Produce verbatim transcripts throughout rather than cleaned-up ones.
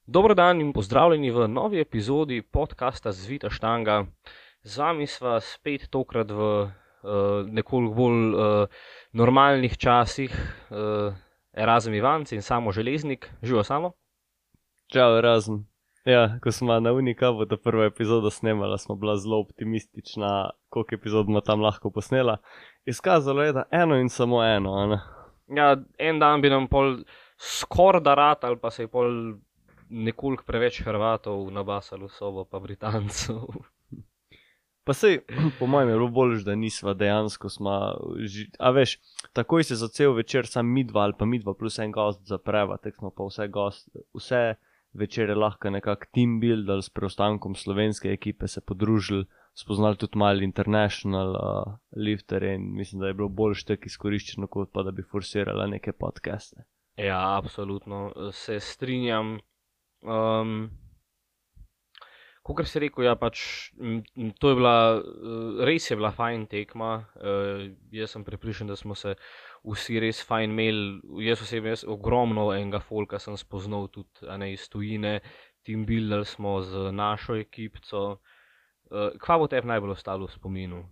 Dobro dan in pozdravljeni v novi epizodi podcasta Zvita štanga. Z vami sva spet tokrat v uh, nekoliko bolj uh, normalnih časih, uh, Erazem Ivanc in Samo Železnik. Živo Samo? Čau, Erazem. Ja, ko smo na Unikavu to prvo epizodo snemala, smo bila zelo optimistična, koliko epizod bomo tam lahko posnela. Izkazalo je, da eno in samo eno, a ne? Ja, en dan bi nam pol skoraj da rat ali pa se je pol nekoliko preveč Hrvatov nabasalo v sobo, pa Britancev. Pa sej, po mojem je bilo bolj, da nisva dejansko sma, ži- a veš, takoj se za cel večer sam midva ali pa midva plus en gost zapreva, tek smo pa vse gost, vse večere lahko nekak team buildali s preostankom slovenske ekipe, se podružili, spoznali tudi malo international uh, lifterje in mislim, da je bilo bolj štek izkoriščeno, kot pa da bi forsirala neke podcaste. Ja, absolutno, se strinjam. Um, Kakor si rekel, ja, pač m, m, to je bila, eh, res je bila fajn tekma. Uh, jaz sem prepričan, da smo se vsi res fajn imeli. Jaz osebno jaz ogromno enega folka sem spoznal tudi a ne, iz tujine, team buildali smo z našo ekipco. Uh, kva bo tebi najbolj ostalo v spominu?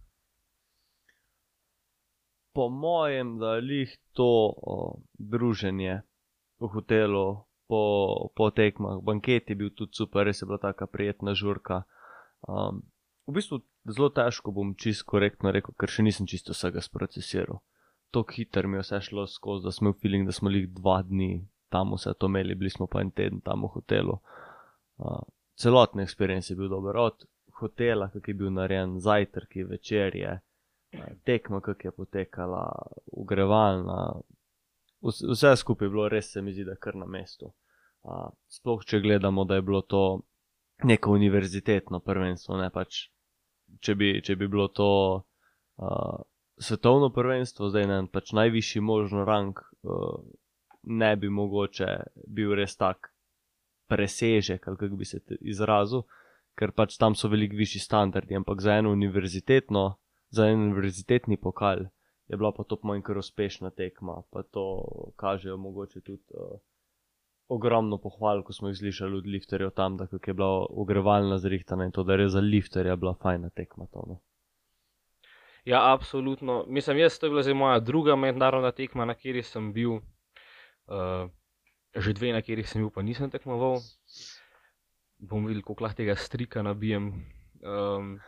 Po mojem, da je lih to o, druženje v hotelu po, po tekmah. Banket je bil tudi super, res je bila taka prijetna žurka. Um, v bistvu zelo težko bom čisto korektno rekel, ker še nisem čisto vsega sprocesiral. Tok hiter mi je vse šlo skozi, da smo imeli feeling, da smo lih dva dni tam vse to imeli, bili smo pa en teden tam v hotelu. Uh, celotni experience je bil dober, od hotela, kak je bil narejen, zajtrki, večerje, tekma, kak je potekala, ogrevalna, vse, vse skupaj je bilo res, se mi zdi, da kar na mestu. Uh, sploh, če gledamo, da je bilo to neko univerzitetno prvenstvo, ne pač, če bi, če bi bilo to uh, svetovno prvenstvo, zdaj ne, pač najvišji možno rang, uh, ne bi mogoče bil res tak presežek, ali kako bi se izrazil, ker pač tam so veliko višji standardi, ampak za eno univerzitetno, za en univerzitetni pokal je bila pa to po mojem kar uspešna tekma, pa to kažejo mogoče tudi uh, ogromno pohval, ko smo jih slišali od lifterjev tam, da kako je bila ogrevalna zrihtana in to, da je res za lifterja bila fajna tekma to, no. Ja, absolutno. Mislim, jaz, to je bila zdaj moja druga mednarodna tekma, na kateri sem bil. Uh, že dve, na katerih sem bil, pa nisem tekmoval. Bom videl, koliko lahko tega strika nabijem. Um,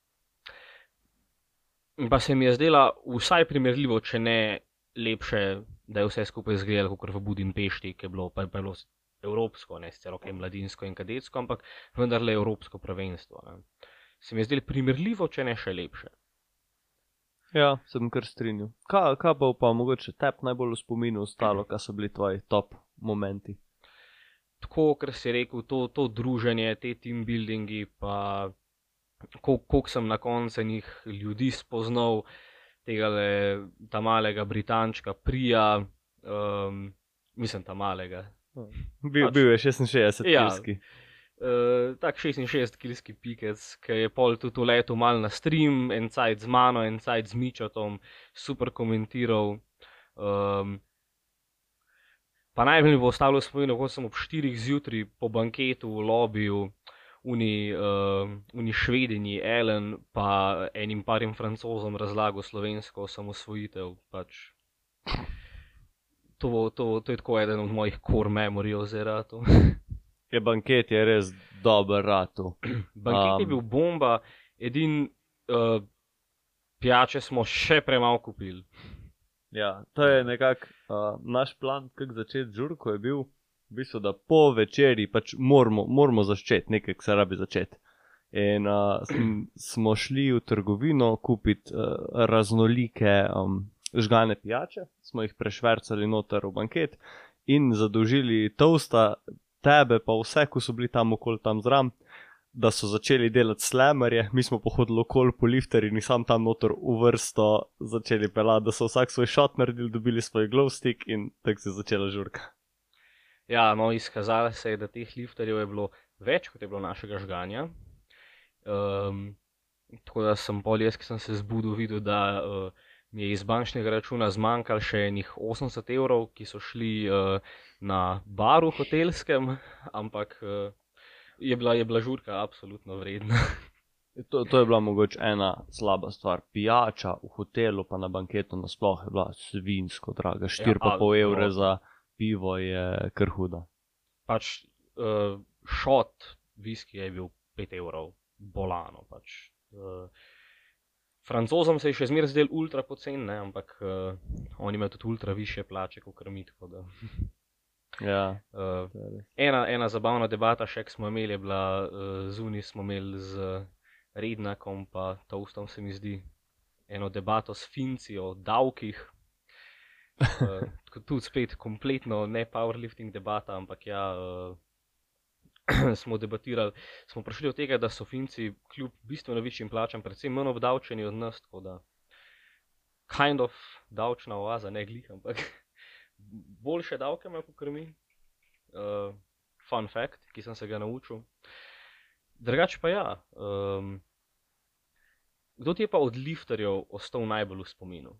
pa se mi je zdela vsaj primerljivo, če ne lepše, da je vse skupaj izgledalo kot v Budimpešti, ki je bilo, pa je bilo evropsko, ne sicer ok, mladinsko in kadetsko, ampak vendarle evropsko prvenstvo. Ne. Se mi je zdelo primerljivo, če ne še lepše. Ja, sem kar strinjal. Kaj, kaj pa pa mogoče tebi najbolj v spominu ostalo, kaj so bili tvoji top momenti? Tako, ker si rekel, to, to druženje, te team buildingi, pa koliko sem na koncu njih ljudi spoznal, tega ta malega Britančka Prija, um, mislim ta malega. Bil, Pač- bil je šestinšestdeset Ja. kilski. Uh, tak šestinšestdeset kilski pikec, ki je pol tudi letel mal na stream, en cajt z mano, en cajt z Mičotom, super komentiral. Um, pa najbolj mi bo ostalo v spominu, ko sem ob štirih zjutraj po banketu v lobiju, uni, uh, uni švedinji, Ellen, pa enim parim francozom razlagal slovensko osamosvojitev. Pač. To, to, to je tako eden od mojih core memory oziratu. Je banket je res dober ratu. Banket je Um. bil bomba, edin uh, pijače smo še premalo kupili. Ja, to je nekako uh, naš plan, kako začeti žurko je bil, v bistvu, da po večeri pač moramo, moramo začeti, nekaj se rabi začeti. In uh, sm, smo šli v trgovino kupiti uh, raznolike um, žgane pijače, smo jih prešvercali noter v banket in zadolžili toasta, tebe pa vse, ko so bili tam okoli tam zram, da so začeli delati slamerje, mi smo pohodili okoli po lifterji in sam tam noter v vrsto začeli pelati, da so vsak svoj shot naredili, dobili svoj glow stick in tako se je začela žurka. Ja, no, izkazalo se je, da teh lifterjev je bilo več, kot je bilo našega žganja. Um, tako da sem pol jaz, ki sem se zbudil, videl, da uh, mi je iz bančnega računa zmanjkalo še enih osemdeset evrov, ki so šli uh, na baru hotelskem, ampak uh, je, bila, je bila žurka absolutno vredna. To, to je bila mogoče ena slaba stvar. Pijača v hotelu pa na banketu nasploh je bila svinsko draga. štiri pa pol Ja, evre no. za pivo je kar huda. Pač uh, šot viskija je bil pet evrov, bolano pač. Uh, Francozom se je še zmeraj zdel ultra pocen, ne, ampak uh, oni imajo tudi ultra više plače kot mi, tako da. Ja, Uh, to je res. ena, ena zabavna debata še, ki smo imeli, je bila uh, zunaj smo imeli z Rednakom pa Toastom, se mi zdi, eno debato s Finci o davkih. Uh, tudi spet kompletno ne powerlifting debata, ampak ja, uh, smo debatirali, smo prišli od tega, da so Finci kljub bistveno višjim plačam predvsem manj obdavčeni od nas, tako da kind of davčna oaza, ne glih, ampak boljše davke imajo kot mi. Uh, fun fact, ki sem se ga naučil. Drugače pa ja, um, kdo ti je pa od lifterjev ostal najbolj v spominu?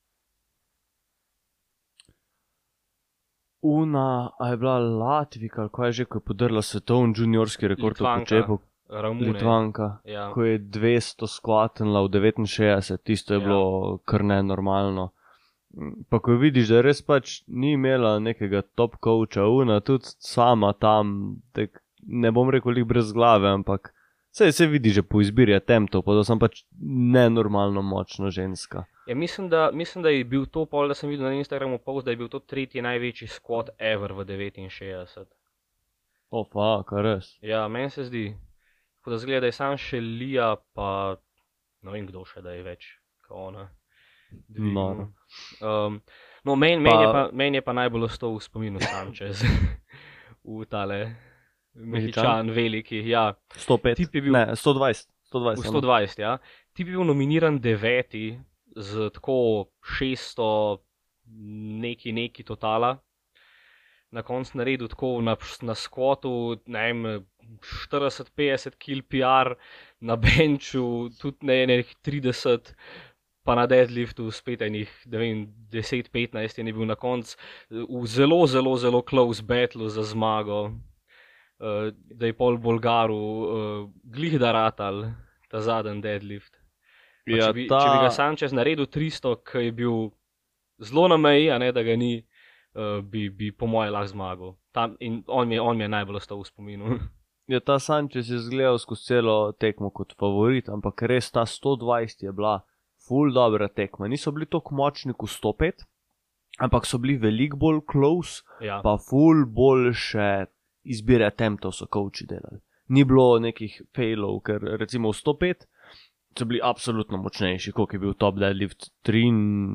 Una, a je bila Latvika, ali kaj je že, ko je podrla svetovni juniorski rekord v Litvanka, počepu? Ramune. Litvanka, Ja. ko je dvesto skvatenila v devetinšestdeset, tisto je Ja. bilo kar nenormalno. Pa ko vidiš, da res pač ni imela nekega top coacha, Una tudi sama tam, tak, ne bom rekel lih brez glave, ampak se, se vidi že po izbiri attemptov, pa da sem pač nenormalno močna ženska. Ja, mislim, da, mislim, da je bil to pol, da sem videl na Instagramu post, da je bil to tretji največji squat ever v devetinšestdeset. O, fa, kar res. Ja, meni se zdi. Tako da zgleda, da je sam še Lija, pa ne vem kdo še, da je več kot ona. dvignil. Noro. Um, no, meni Pa- men je, pa- men je pa najbolj ostal v spominu Sanchez. v tale Mehičan veliki, ja. sto pet, Tip je bil- ne, sto dvajset. sto V dvajset, sto dvajset, ja. Ti bi bil nominiran deveti z tako šeststo neki neki totala. Na koncu naredil tako na, na squatu, ne vem, štirideset petdeset kil P R, na benchu tudi ne nekih trideset, pa na deadliftu spet enih, ne vem, deset petnajst in je bil na koncu v zelo, zelo, zelo close battle za zmago. Uh, da je pol Bolgaru uh, glih da ratal ta zadnji deadlift. Pa Ja, če, bi, ta- če bi ga Sanchez naredil tristo, ki je bil zelo na meji, a ne da ga ni, uh, bi, bi po moje lahko zmagal. Tam, in on mi, je, on mi je najbolj ostal v spominu. Ja, ta Sanchez je izgledal skozi celo tekmo kot favorit, ampak res ta sto dvajset je bila ful dobra tekma. Niso bili tako močni kot sto pet, ampak so bili veliko bolj close, Ja. pa ful boljše izbire attemptov so coachi delali. Ni bilo nekih failov, ker recimo v sto pet so bili absolutno močnejši, koliko je bil top deadlift tri.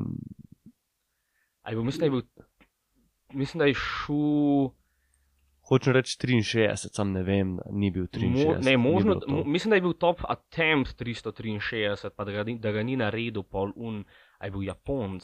A je bil, mislim, da je bil, mislim, da je šel, Hočem reči triinšestdeset, sam ne vem, da ni bil mo, triinšestdeset. ne, ni možno, bilo to. mo, mislim, da je bil top attempt tristo triinšestdeset, pa da ga, ni- da ga ni naredil pol un, a je bil Japonc.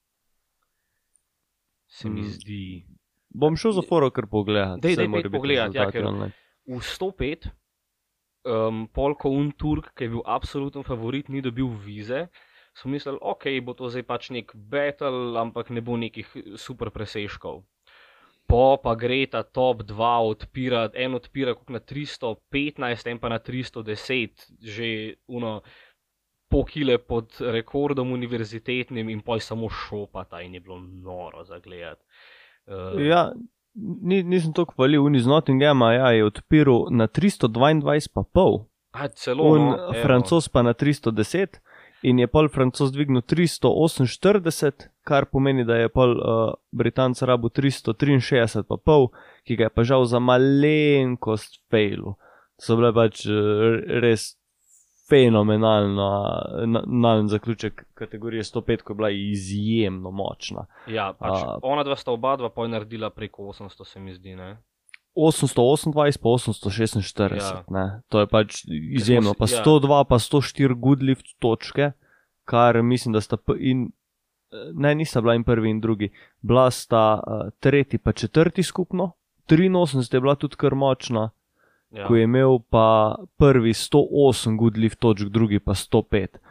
Se mi Mm. zdi. Bom šel za foro kar pogledat. Dej, saj dej morajo pojdi biti pogledat, ja, rezultati ker- online. V sto pet, um, pol ko un Turk, ki je bil absoluten favorit, ni dobil vize, so mislili, ok, bo to zdaj pač nek battle, ampak ne bo nekih super presežkov. Po pa gre ta top dva odpira, en odpira kot na tristo petnajst, en pa na tristo deset, že uno pol kile pod rekordom univerzitetnim in pol samo šopata in je bilo noro za gledati. Uh, Ja, ni, nisem to hvalil, Uni z Nottinghama ja, je odpiral na tristo dvaindvajset pa pol, a, celo, on no, evo. Francoz pa na tristo deset in je pol Francoz dvignil tristo oseminštirideset, kar pomeni, da je pol uh, Britanc rabu tristo triinšestdeset pa pol, ki ga je pa žal za malenkost failu. So bile pač uh, res fenomenalno na, na zaključek kategorije sto pet, ko je bila izjemno močna. Ja, pač A- ona dva sta oba dva pol naredila preko osemsto, se mi zdi, ne? osemsto osemindvajset pa osemsto šestinštirideset, Ja. ne, to je pač izjemno, pa si- ja. sto dva pa sto štiri good lift točke, kar mislim, da sta p- in, ne, nista bila in prvi in drugi, bila sta uh, tretji pa četrti skupno, triinosemdeset je bila tudi kar močna, Ja. ko je imel pa prvi sto osem good lift točk, drugi pa sto pet,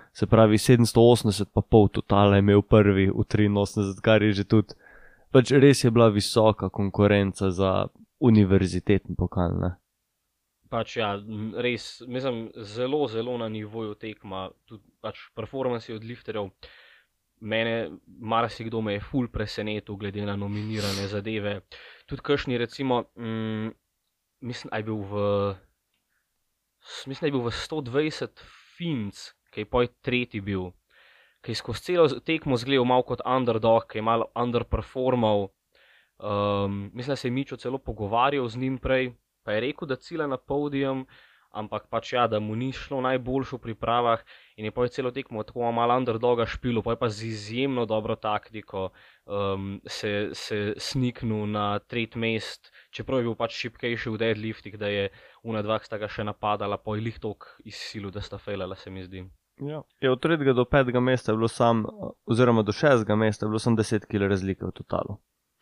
Se pravi, sedemsto osemdeset pa pol totala je imel prvi v triinosemdeset, kar je že tudi, pač res je bila visoka konkurenca za univerzitetni pokal, ne. Pač ja, res, mislim, zelo, zelo na nivoju tekma, tudi pač performansi od lifterjev. Mene, marsikdo me je ful presenetil glede na nominirane zadeve. Tudi kakšni recimo, mm, mislim, aj bil v, mislim, da je bil v sto dvajset Finc, ki je poj tretji bil, ki je skozi celo tekmo zgledal malo kot underdog, ki je malo underperformal. Um, mislim, da se je Mičo celo pogovarjal z njim prej, pa je rekel, da cilja na podium, ampak pač ja, da mu ni šlo najboljše v pripravah in je poj celo tekmo tako malo underdoga špilo, poj pa z izjemno dobro taktiko um, se, se sniknil na tretji mest, čeprav je bil pač šipkejši v deadliftih, da je una dva, ki sta ga še napadala, poj lih tok izsilil, da sta fejlala, se mi zdi. Ja. Je od tretjega do petega mesta je bilo sam, oziroma do šestega mesta je bilo sam deset kil razlike v totalu.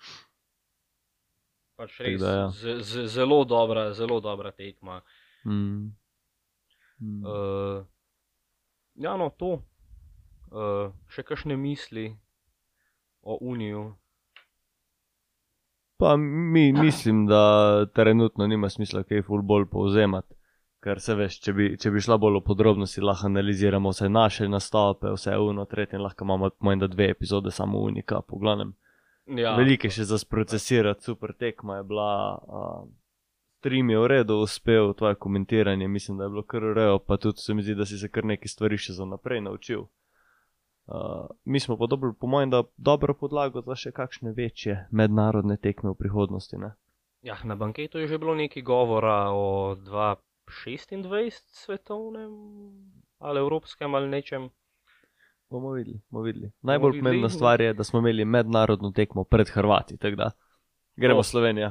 Pač res, da, ja. z, z, zelo dobra, zelo dobra tekma. Mm. Mm. Uh, ja, no, to. Uh, še kakšne misli o Uniju? Pa mi mislim, da trenutno nima smisla kaj ful bolj povzemati, ker se veš, če bi, če bi šla bolj v podrobnosti, lahko analiziramo vse naše nastope, vse uno, tretje, lahko imamo manj da dve epizode samo Unika, po glavnem. Ja, Velike še za sprocesirati, super tekma je bila, uh, stream je v redu uspel, tvoje komentiranje, mislim, da je bilo kar rejo, pa tudi se mi zdi, da si se kar nekaj stvari še za naprej naučil. Uh, mi smo pa dobro, po mojem, da dobro podlago za še kakšne večje mednarodne tekme v prihodnosti, ne? Ja, na banketu je že bilo nekaj govora o dva šestindvajset svetovnem ali evropskem ali nečem. Bomo videli, bomo videli. Najbolj pomembna stvar je, da smo imeli mednarodno tekmo pred Hrvati, tako da gremo oh. Slovenija.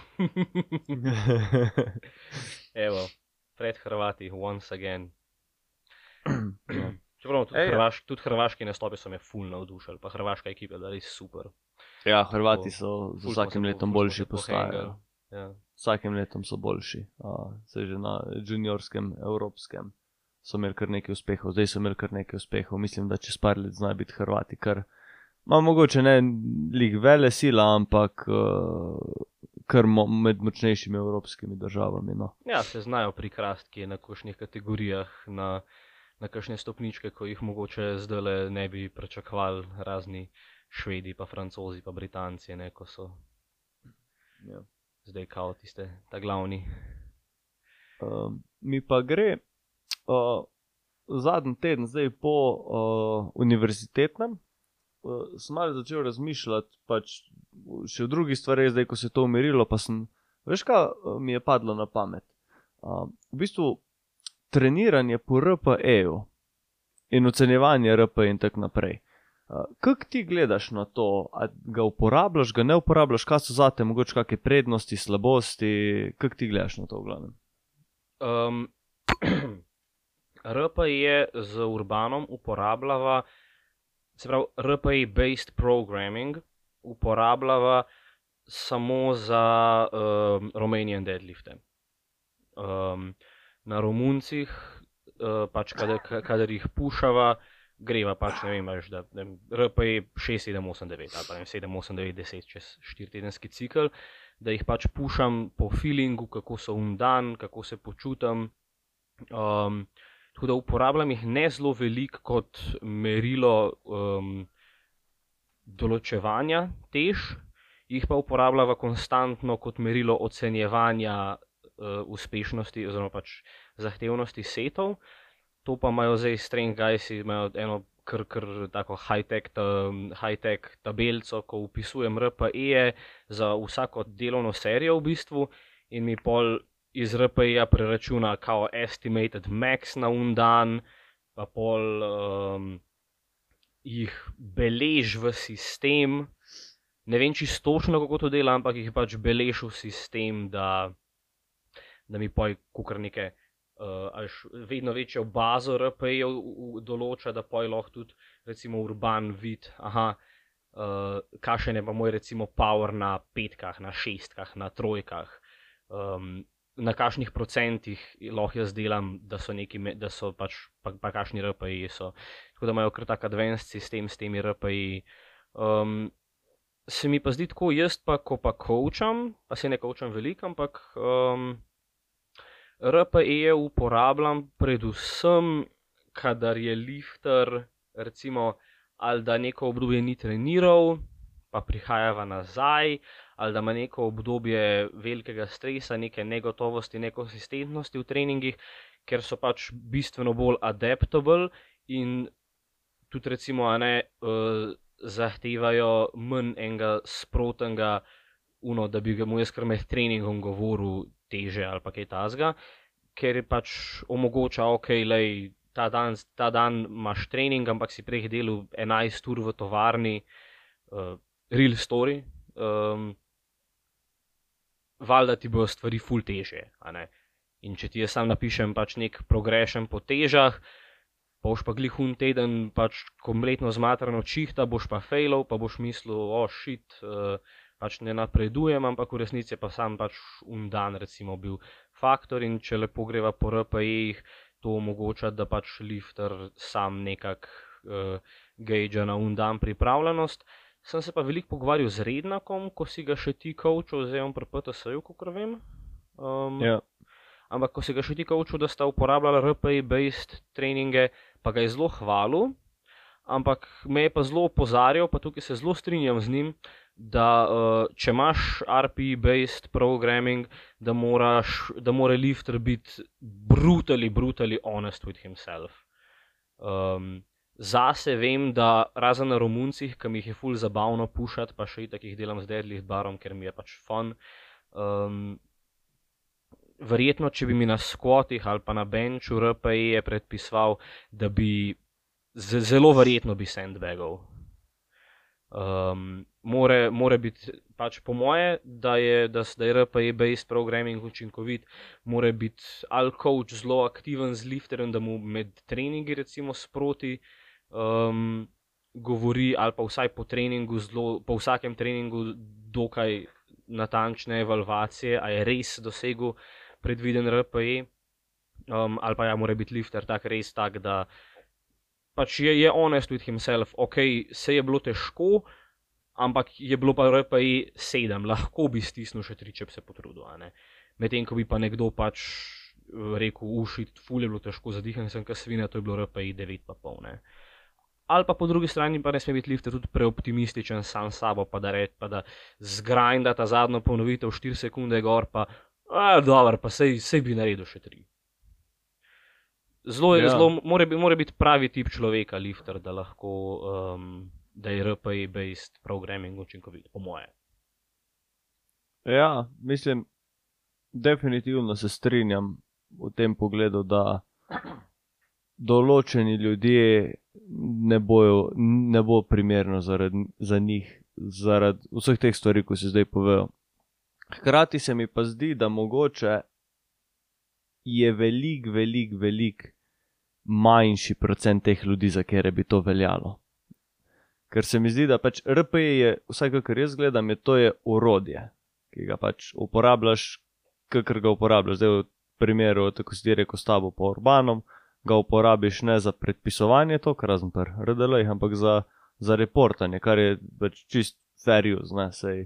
Evo, pred Hrvati, once again. Ja. Čeprav tudi, Ej, hrvaš, tudi hrvaški nastopi so me ful navdušali, pa hrvaška ekipa je res super. Ja, Hrvati so z vsakim letom boljši postajajo. Ja. Vsakim letom so boljši. Uh, se že na juniorskem, evropskem so imeli kar nekaj uspehov, zdaj so imeli kar nekaj uspehov. Mislim, da čez par let znajo biti Hrvati kar, ma mogoče ne lig vele sila, ampak uh, kar mo med močnejšimi evropskimi državami. No. Ja, se znajo prikrasti na kakšnih kategorijah, na, na kakšne stopničke, ko jih mogoče zdajle ne bi pričakovali razni Švedi, pa Francozi, pa Britanci, ne, ko so ja. Zdaj kao tiste, ta glavni. Uh, mi pa gre Uh, zadnji teden, zdaj po uh, univerzitetnem, uh, sem malo začel razmišljati, pač še v drugih stvareh, zdaj ko se je to umirilo, pa sem, veš kaj uh, mi je padlo na pamet? Uh, v bistvu treniranje po R P E-ju in ocenjevanje R P E in tak naprej. Uh, kako ti gledaš na to? A ga uporabljaš, ga ne uporabljaš? Kaj so zate mogoče kakšne prednosti, slabosti? Kako ti gledaš na to v glavnem? Um, R P E z Urbanom uporabljava, se pravi R P E-based programming uporabljava samo za um, Romanian deadlifte. Um, na Romuncih, uh, pač kadar, kadar jih pušava, greva pač, ne vem, da ne, R P E šest sedem osem devet ali pa ne, sedem osem devet deset čez štiristedenski cikl, da jih pač pušam po feelingu, kako so un dan, kako se počutam. Um, Tako da uporabljam jih ne zelo veliko kot merilo um, določevanja tež, jih pa uporabljava konstantno kot merilo ocenjevanja uh, uspešnosti oziroma pač zahtevnosti setov. To pa imajo zdaj Strength Guysi, imajo eno kar, kar tako high-tech, um, high-tech tabelco, ko upisujem R P E-je za vsako delovno serijo v bistvu in mi pol iz R P E-ja preračuna kao estimated max na un dan, pa pol um, jih belež v sistem. Ne vem čisto točno, kako to dela, ampak jih pač belež v sistem, da, da mi poj kukar neke uh, až vedno večjo bazo R P E-jev določa, da poj lahko tudi recimo Urban vid, aha, uh, kakšen je pa moj recimo power na petkah, na šestkah, na trojkah. Um, na kakšnih procentih lahko jaz delam, da so, neki, da so pač pa, pa kakšni R P I so. Tako da imajo kar tak advanced sistem s temi R P I. Um, se mi pa zdi tako, jaz pa, ko pa coacham, pa se ne coacham veliko, ampak um, R P I-je uporabljam predvsem, kadar je lifter, recimo, ali da neko obdobje ni treniral, pa prihajava nazaj, ali da ima neko obdobje velikega stresa, neke negotovosti, nekonsistentnosti v treningih, ker so pač bistveno bolj adaptable in tudi recimo, a ne, uh, zahtevajo manj enega sprotnega, uno, da bi ga mu jaz kar med treningom govoril teže ali pa kaj tazga, ker je pač omogoča, ok, lej, ta dan, ta dan imaš trening, ampak si prej delal enajst ur v tovarni, uh, real story, um, valjda ti bojo stvari ful teže, a ne. In če ti jaz sam napišem pač nek progression po težah, pa boš pa glih un teden pač kompletno zmatrano čihta, boš pa failov, pa boš mislil, o, oh, shit, uh, pač ne napredujem, ampak v resnici pa sam pač un dan recimo bil faktor in če lepo greva po R P I-jih, to omogoča, da pač lifter sam nekak uh, gauge na un dan pripravljenost. Sem se pa veliko pogovarjal z Rednakom, ko si ga še ti coachal, zdaj on pri P T S-ju, kakor vem. Um, Ja. Ampak ko si ga še ti coachal, da sta uporabljala R P I-based treninge, pa ga je zelo hvalil, ampak me je pa zelo opozarjal, pa tukaj se zelo strinjam z njim, da uh, če imaš R P I-based programming, da, moraš, da mora lifter biti brutally, brutally honest with himself. Um, zase vem, da razen na Romuncih, ki mi jih je ful zabavno pušati, pa še itak jih delam z deadlift barom, ker mi je pač fun. Um, verjetno, če bi mi na squatih ali pa na benchu R P I je predpisoval, da bi zelo verjetno bi sandbagal. Um, more, more biti pač po moje, da je, da, da je R P I-based programming učinkovit, more biti ali coach zelo aktiven z lifterjem, da mu med treningi recimo sproti um, govori, ali pa vsaj po treningu, zelo, po vsakem treningu dokaj natančne evalvacije, a je res dosegel predviden R P I, um, ali pa ja, mora biti lifter tak res tak, da pač je, je honest with himself, ok, se je bilo težko, ampak je bilo pa R P I sedem, lahko bi stisnil še tri, če bi se potrudil, a ne. Medtem, ko bi pa nekdo pač rekel, ušit, ful je bilo težko, zadihan sem ka svina, to je bilo R P I devet pa pol, ne. Ali pa po drugi strani pa ne sme biti lifter tudi preoptimističen sam s sabo, pa da red, pa da zgrinda ta zadnjo ponovitev štiri sekunde gor, pa a, dobro, pa sej, sej bi naredil še tri. Zelo, ja. zelo mora, mora biti pravi tip človeka, lifter, da lahko, um, da je R P I-based programming učinkovit, po moje. Ja, mislim, definitivno se strinjam v tem pogledu, da določeni ljudje ne bojo, ne bo primerno zaradi, za njih, zaradi vseh teh stvari, ko si zdaj povedal. Hkrati se mi pa zdi, da mogoče je velik, velik, velik manjši procent teh ljudi, za kere bi to veljalo. Ker se mi zdi, da pač R P I je, vsaj kakor jaz gledam, je to je orodje, ki ga pač uporabljaš, kakor ga uporabljaš. Zdaj v primeru, tako si ti rekel s tabo po Urbanom, ga uporabiš ne za predpisovanje to, kar razen per R D L-jih, ampak za, za reportanje, kar je pač čist fair use, ne, sej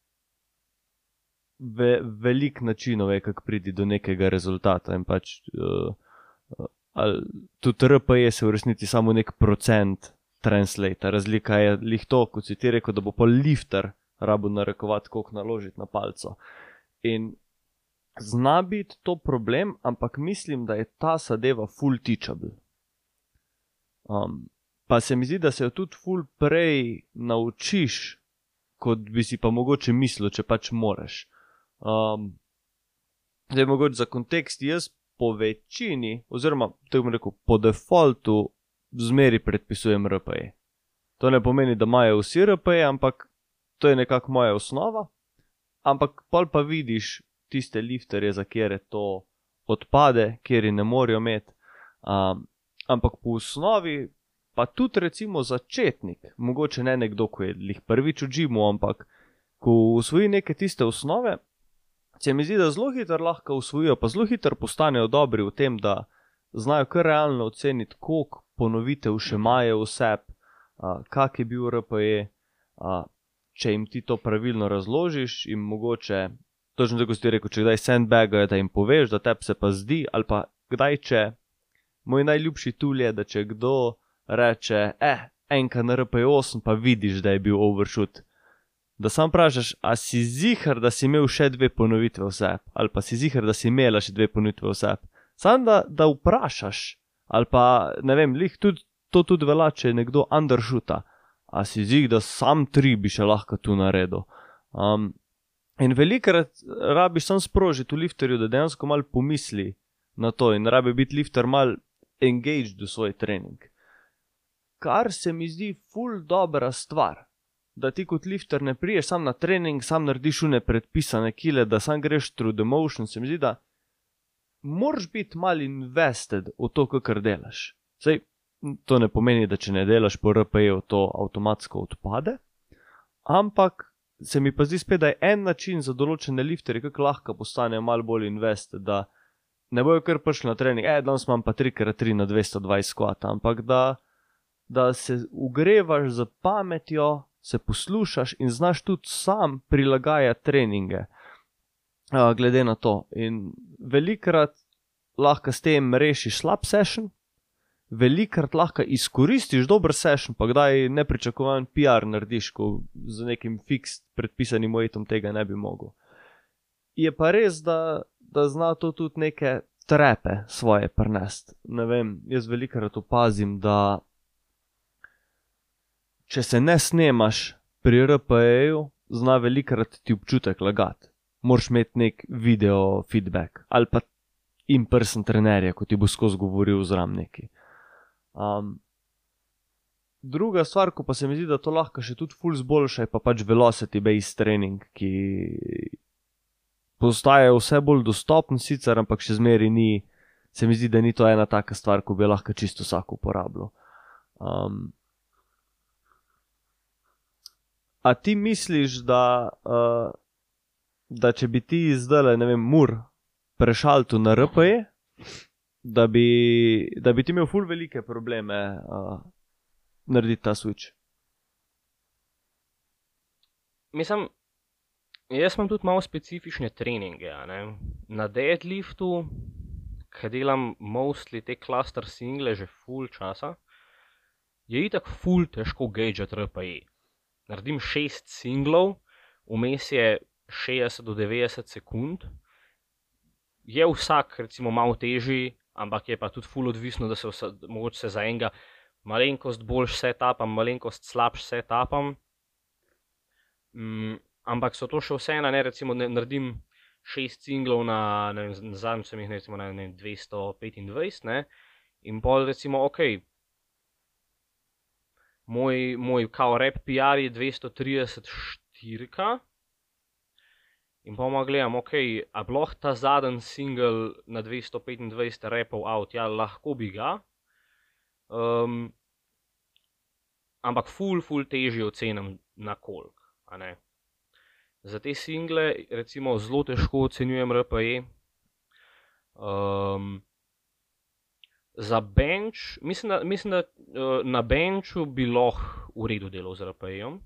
Ve, velik načinov je, kako pridi do nekega rezultata in pač uh, uh, tudi R P I se v resnici samo nek procent translate. Razlika je lih to, kot si ti rekel, da bo pa lifter rabo narekovati, koliko naložiti na palco. In zna biti to problem, ampak mislim, da je ta zadeva full teachable. Um, pa se mi zdi, da se jo tudi full prej naučiš, kot bi si pa mogoče mislil, če pač moreš. Um, zdaj mogoče za kontekst, jaz po večini, oziroma tako bom rekel, po defaultu zmeri predpisujem R P I. To ne pomeni, da imajo vsi R P I, ampak to je nekako moja osnova, ampak pol pa vidiš tiste lifterje, za kjere to odpade, kjeri ne morajo imeti, um, ampak po osnovi pa tudi recimo začetnik, mogoče ne nekdo, ko je lih prvič v džimu, ampak ko usvoji neke tiste osnove, se mi zdi, da zelo hitro lahko usvojijo, pa zelo hitro postanejo dobri v tem, da znajo kar realno oceniti, koliko ponovitev še imajo vseb, kak je bil R P E, a, če jim ti to pravilno razložiš in mogoče, točno tako si ti rekel, če kdaj sandbagajo, da jim poveš, da tebi se pa zdi, ali pa kdaj, če moj najljubši tool je, da če kdo reče, eh, enka na R P E osem, pa vidiš, da je bil overshoot. Da sam vprašaš, a si zihar, da si imel še dve ponovitve vseb, ali pa si zihar, da si imela še dve ponovitve vseb. Sam da, da vprašaš, ali pa, ne vem, lih tudi, to tudi velja, če nekdo undershoota, a si zih, da sam tri bi še lahko tu naredil. Um, in velikrat rabiš sam sprožiti v lifterju, da dejansko malo pomisli na to in rabi biti lifter malo engaged v svoj trening. Kar se mi zdi ful dobra stvar, da ti kot lifter ne priješ sam na trening, sam narediš une predpisane kile, da sam greš through the motion, se mi zdi, da moraš biti malo invested v to, kakor delaš. Sej, to ne pomeni, da če ne delaš po R P E-u, to avtomatsko odpade, ampak se mi pa zdi spet, da je en način za določene lifterje, kako lahko postanejo malo bolj invested, da ne bojo kar prišli na trening, eh, danes imam pa tri krat tri na dvesto dvajset skvata, ampak da, da se ugrevaš z pametjo, se poslušaš in znaš tudi sam prilagajati treninge, uh, glede na to. In velikrat lahko s tem rešiš slab session, velikrat lahko izkoristiš dober session, pa kdaj nepričakovan P R narediš, ko z nekim fix predpisanim weightom tega ne bi mogel. Je pa res, da, da zna to tudi neke trepe svoje prnest. Ne vem, jaz velikrat opazim, da če se ne snemaš pri R P E-ju, zna velikrat ti občutek lagati. Moraš imeti nek video feedback ali pa in-person trenerja, ko ti bo skozi govoril zraven neki. Um, druga stvar, ko pa se mi zdi, da to lahko še tudi ful zboljša, je pa pač velocity-based trening, ki postaje vse bolj dostopen sicer, ampak še zmeri ni, se mi zdi, da ni to ena taka stvar, ko bi lahko čisto vsak uporabljal. Um, A ti misliš, da, uh, da če bi ti zdaj, ne vem, mur prešaltil na R P E, da bi, da bi ti imel ful velike probleme uh, narediti ta switch? Mislim, jaz imam tudi malo specifične treninge, ne? Na deadliftu, ki delam mostly te cluster single že ful časa, je itak ful težko gaugeati R P E. Naredim šest singlov, vmes je šestdeset do devetdeset sekund. Je vsak recimo malo težji, ampak je pa tudi ful odvisno, da se vsa, mogoče se za enega malenkost boljš setupam, malenkost slabš setupam. Mm, ampak so to še vseeno, ne, recimo ne, naredim šest singlov na, ne vem, zadnjem sem jih recimo na ne, dvesto petindvajset, ne, in pol recimo, okej, okay, Moj, moj kao rep P R je dvesto trideset štirka in pa malo gledam, ok, a bi lahko ta zadnji single na dvesto petindvajset repov out, ja, lahko bi ga, um, ampak ful, ful težje ocenim na kolik, a ne. Za te single recimo zelo težko ocenjujem R P E, um, Za bench, mislim, da, mislim, da uh, na benchu bi lahko v redu delal z R P E-om.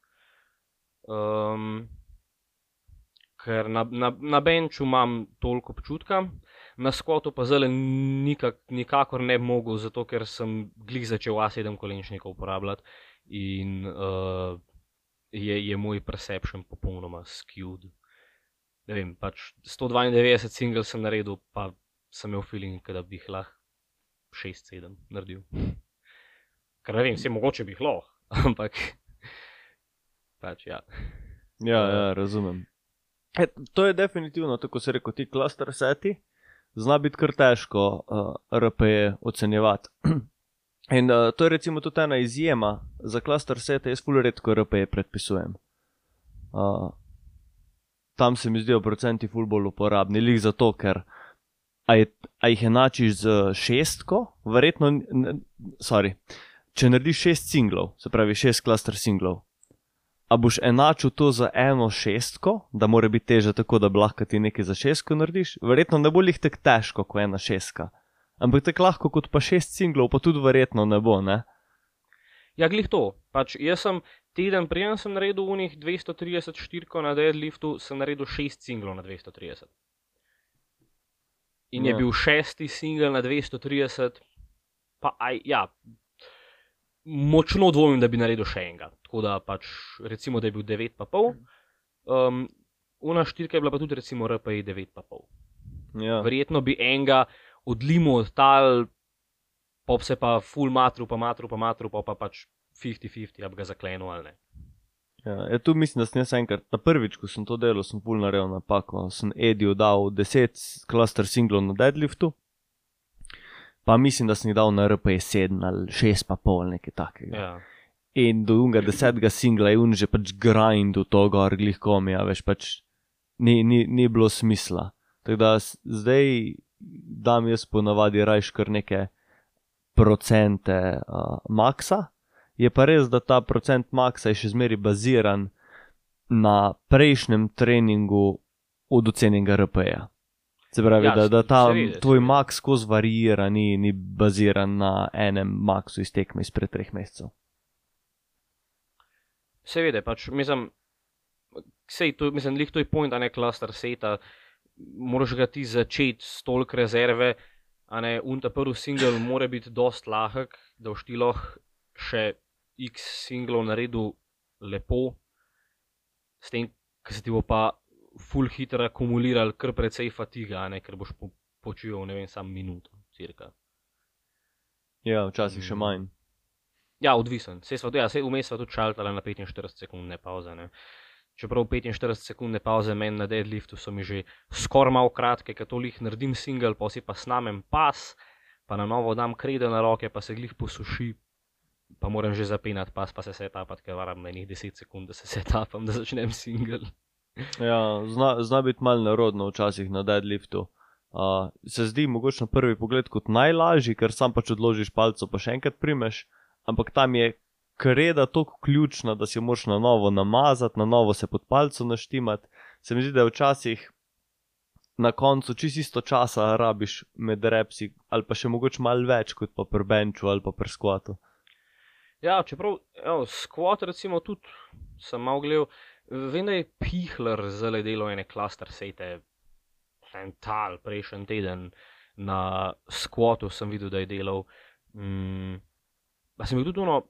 Um, ker na, na, na benchu imam toliko občutka, na squatu pa zelo nikak, nikakor ne bi mogel, zato ker sem glih začel A sedem kolenčnikov uporabljati in uh, je, je moj perception popolnoma skewed. Ne vem, pač sto dvaindevetdeset single sem naredil, pa sem imel feeling, da bi jih lahko šest sedem naredil. Ker ne vem, vse mogoče bi jih lahko, ampak pač ja. Ja, ja, razumem. E, to je definitivno, tako se rekel, ti cluster seti, zna biti kar težko uh, R P E ocenjevati. In uh, to je recimo tudi ena izjema za cluster sete, jaz ful redko R P E predpisujem. Uh, tam se mi zdijo procenti ful bolj uporabni, lih zato, ker A, je, a jih enačiš z šestko, verjetno, sorry, če narediš šest singlov, se pravi šest cluster singlov, a boš enačil to za eno šestko, da mora biti teža tako, da bi lahko ti nekaj za šestko narediš? Verjetno ne bo lih tako težko, kot ena šestka. Ampak tako lahko kot pa šest singlov, pa tudi verjetno ne bo, ne? Ja, glih to. Pač jaz sem teden preden sem naredil unih dvesto trideset štirko na deadliftu, sem naredil šest singlov na dvesto trideset. In je Ja. bil šesti single na dvesto trideset, pa aj, ja, močno dvomim, da bi naredil še enega. Tako da pač, recimo, da je bil devet pa pol. Um, una štirka je bila pa tudi recimo R P E devet pa pol. Ja. Verjetno bi enega odlimo od tal, pop se pa full matru, pa matru, pa matru, pa pa pač fifty fifty, da bi ga zaklenil ali ne. Ja, ja, tu mislim, da sem jaz enkrat, na prvič, ko sem to delal, sem ful naredil napako. Sem Ediju dal deset cluster singlov na deadliftu, pa mislim, da sem jih dal na R P E sedem ali šest pa pol, nekaj takega. Ja. In do unga desetega singla je un že pač grindu to gor, glih komi, a veš, pač ni, ni, ni bilo smisla. Tako da s- zdaj dam jaz ponavadi rajš kar neke procente uh, maksa. Je pa res, da ta procent maksa je še zmeri baziran na prejšnjem treningu od ocenjenega R P E-ja. Se pravi, Ja, da, da ta seveda, tvoj seveda. maks skozi variira, ni, ni baziran na enem maksu iz tekme izpred treh mesecev. Seveda, pač, mislim, sej to, mislim, lih to je point, a ne cluster seta, moraš ga ti začeti s toliko rezerve, a ne, un ta prvi single mora biti dost lahek, da boš ti lahko še x singlov naredil lepo, s tem, ker se ti bo pa full hitro akumuliral kar precej fatiga, a ne, ker boš po, počival, ne vem, sam minuto, cirka. Ja, včasih še Mm. manj. Ja, odvisen. Sej sva, ja, sej vmes sva tudi šaltala na petinštirideset sekundne pauze. Ne. Čeprav petinštirideset sekundne pauze meni na deadliftu so mi že skoraj malo kratke, ker to lih naredim single, pa si pa snamem pas, pa na novo dam krede na roke, pa se glih posuši, pa moram že zapenati pas, pa se setapati, ker varam enih deset sekund, da se setapam, da začnem single. Ja, zna, zna biti malo nerodno včasih na deadliftu. Uh, se zdi mogoče na prvi pogled kot najlažji, ker sam pač odložiš palco, pa še enkrat primeš, ampak tam je kreda toliko ključna, da si jo moraš na novo namazati, na novo se pod palco naštimati. Se mi zdi, da je včasih na koncu čisto isto časa rabiš med repsi, ali pa še mogoče malo več kot pa pri benchu ali pa pri squatu. Ja, čeprav, evo, squat recimo tudi sem malo gledal, vem, da je Pihler zdaj delal ene cluster sete, en tal prejšnji teden na squatu sem videl, da je delal. Mm, pa sem bil tudi ono,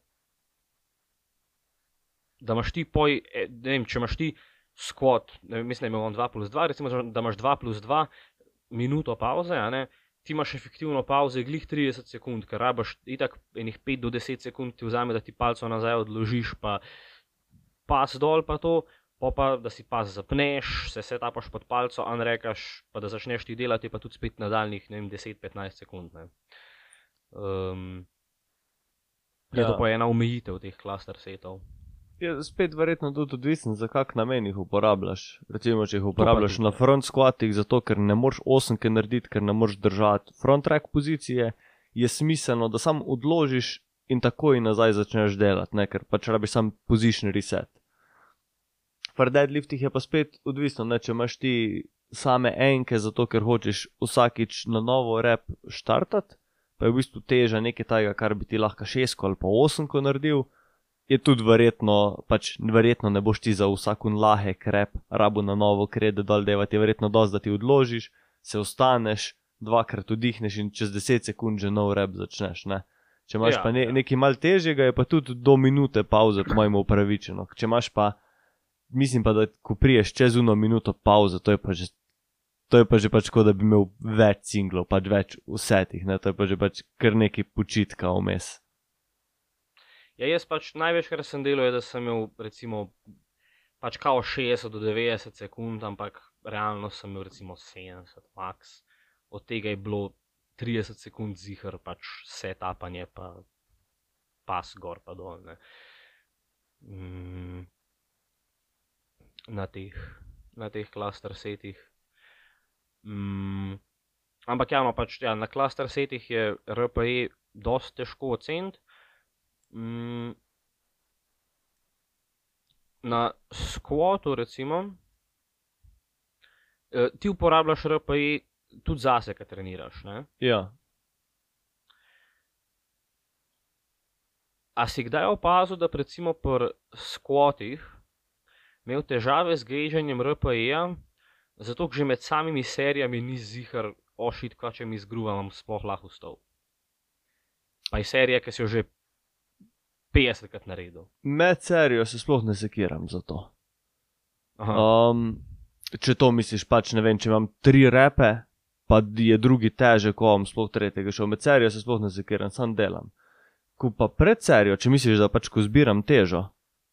da imaš ti poj, eh, ne vem, če imaš ti squat, ne vem, mislim, da imamo dva plus dva, recimo, da imaš dva plus dva minuto pauze, a ne, ti imaš efektivno pauze glih trideset sekund, ker rabaš itak enih pet do deset sekund ti vzame, da ti palco nazaj odložiš, pa pas dol pa to, pa pa da si pas zapneš, se setapaš pod palco, an rekaš, pa da začneš ti delati, pa tudi spet nadaljnih, ne vem, deset do petnajst sekund, ne. Um, je Ja. to pa ena omejitev teh cluster setov. Je spet verjetno tudi odvisen, za kak namen jih uporabljaš. Recimo, če jih pa uporabljaš tudi, na ja. front squatih, zato ker ne moreš osemke narediti, ker ne moreš držati front rack pozicije, je smiselno, da sam odložiš in takoj nazaj začneš delati, ne? Ker pač rabiš sam position reset. Pri deadliftih je pa spet odvisno, ne? Če imaš ti same enke, zato ker hočeš vsakič na novo rep štartati, pa je v bistvu teža nekaj tega, kar bi ti lahko šestko ali pa osemko naredil, je tudi verjetno, pač verjetno ne boš ti za vsakun lahek rep rabu na novo krede dol devati, je verjetno dosti, da ti odložiš, se ostaneš, dvakrat vdihneš in čez deset sekund že nov rep začneš, ne. Če imaš Ja, pa ne, ja. nekaj mal težjega, je pa tudi do minute pauze po mojem upravičeno. Če imaš pa, mislim pa, da ko priješ čez uno minuto pauze, to je pa že To je pa že pač tako, da bi imel več singlov, pač več vsetih, ne, to je pa že pač kar nekaj počitka vmes. Ja, jaz pač največ, kar sem delal, je, da sem imel recimo pač kao šestdeset do devetdeset sekund, ampak realno sem imel recimo sedemdeset max. Od tega je bilo trideset sekund ziher, pač setapanje, pa pas gor pa dol, ne. Mm, na teh, na teh cluster setih. Mm, ampak ja, no, pač, ja, na cluster setih je R P E dosti težko oceniti. Mm, na squatu recimo, eh, ti uporabljaš R P E tudi zase, kad treniraš, ne? Ja. A si kdaj opazil, da recimo pri squatih imel težave z gaužanjem R P E-ja, zato že med samimi serijami ni zihar, o shit, kaj če mi zgruvam, sploh lahko vstal. Pa je serija, ki si jo že petdesetkrat naredil. Med serijo se sploh ne sekiram za to. Aha. Um, če to misliš, pač ne vem, če imam tri repe, pa je drugi težek, ko imam sploh tretjega šel. Med serijo se sploh ne sekiram, sam delam. Ko pa pred serijo, če misliš, da pač ko zbiram težo,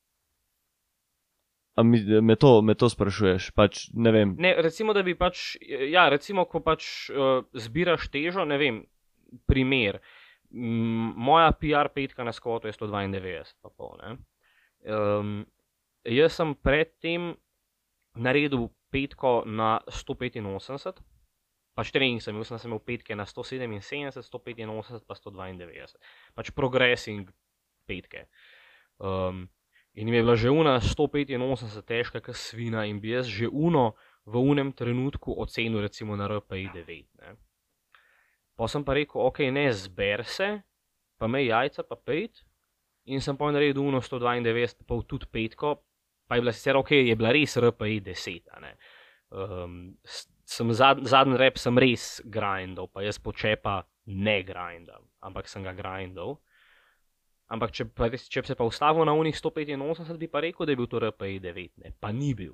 a mi, me, to, me to sprašuješ, pač ne vem. Ne, recimo, da bi pač, ja, recimo, ko pač uh, zbiraš težo, ne vem, primer, m, moja P R petka na squatu je sto dvaindevetdeset, pa pol, ne. Um, jaz sem predtem naredil petko na sto petinosemdeset, pač trening sem imel, sem imel petke na sto sedeminsedemdeset, sto petinosemdeset pa sto dvaindevetdeset. Pač progressing petke. Um, in mi je bila že una sto petinosemdeset težka kot svina in bi jaz že uno v unem trenutku ocenil recimo na R P E devet. Ne. Pa sem pa rekel, ok, ne, zber se, pa me jajca pa pet in sem pa naredil uno sto dvaindevetdeset pa tudi petko, pa je bila sicer ok, je bila res R P E deset, a ne. Um, sem zad, zadnji rep sem res grindal, pa jaz počepa ne grindam, ampak sem ga grindal. Ampak če, pa, če se pa ustavil na unih sto petinosemdeset, bi pa rekel, da je bil to R P E devet, ne, pa ni bil.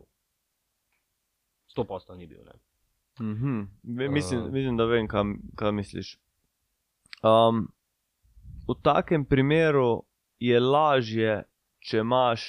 sto posto ni bil, ne. Mhm. Mislim, mislim, da vem, kaj, kaj misliš. Um, v takem primeru je lažje, če imaš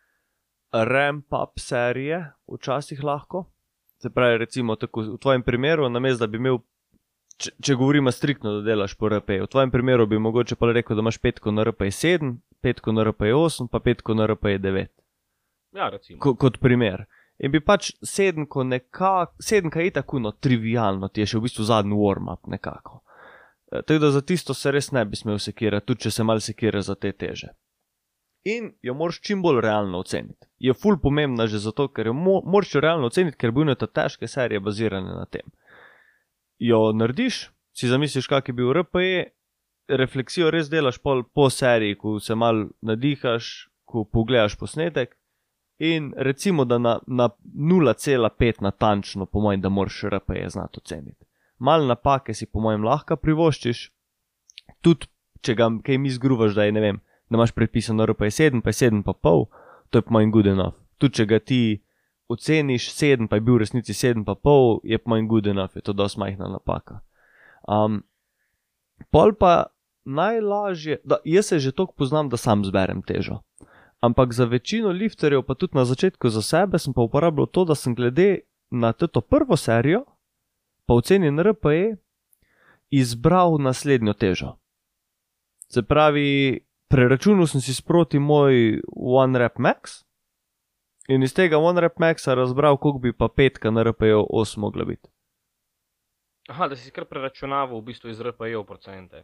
ramp-up serije, včasih lahko. Se pravi, recimo, tako, v tvojem primeru, namesto da bi imel, če, če govorimo striktno, da delaš po R P E, v tvojem primeru bi mogoče pa rekel, da imaš petko na R P E sedem, petko na R P E osem, pa petko na R P E devet. Ja, recimo. Ko, kot primer. In bi pač sedemko nekako, sedemka je tako no, trivialno, ti je še v bistvu zadnji warm-up nekako. E, tako da za tisto se res ne bi smel sekirati, tudi če se malo sekira za te teže. In jo moraš čim bolj realno oceniti. Je ful pomembna že zato, ker jo mo moraš jo realno oceniti, ker bojo te težke serije bazirane na tem. Jo narediš, si zamisliš, kak je bil R P E, refleksijo res delaš pol po seriji, ko se mal nadihaš, ko pogledaš posnetek in recimo, da na, na nula cela pet natančno, po mojem, da moraš R P E znati oceniti. Mal napake si po mojem lahko privoščiš, tudi če ga kaj mi zgruvaš, da je, ne vem, da imaš predpisano R P E sedem, pa je sedem pa pol, to je po mojem good enough. Tudi če ga ti oceniš sedem, pa je bil v resnici sedem pa pol, je po mojem good enough, je to dosti majhna napaka. Um, pol pa najlažje, da jaz se že toliko poznam, da sam zberem težo. Ampak za večino lifterjev, pa tudi na začetku za sebe, sem pa uporabljal to, da sem glede na to prvo serijo, pa ocenjen R P E, izbral naslednjo težo. Se pravi, preračunal sem si sproti moj one rep max in iz tega one rep maxa razbral, koliko bi pa petka na R P E osem mogla biti. Aha, da si kar preračunaval v bistvu iz R P E v procente.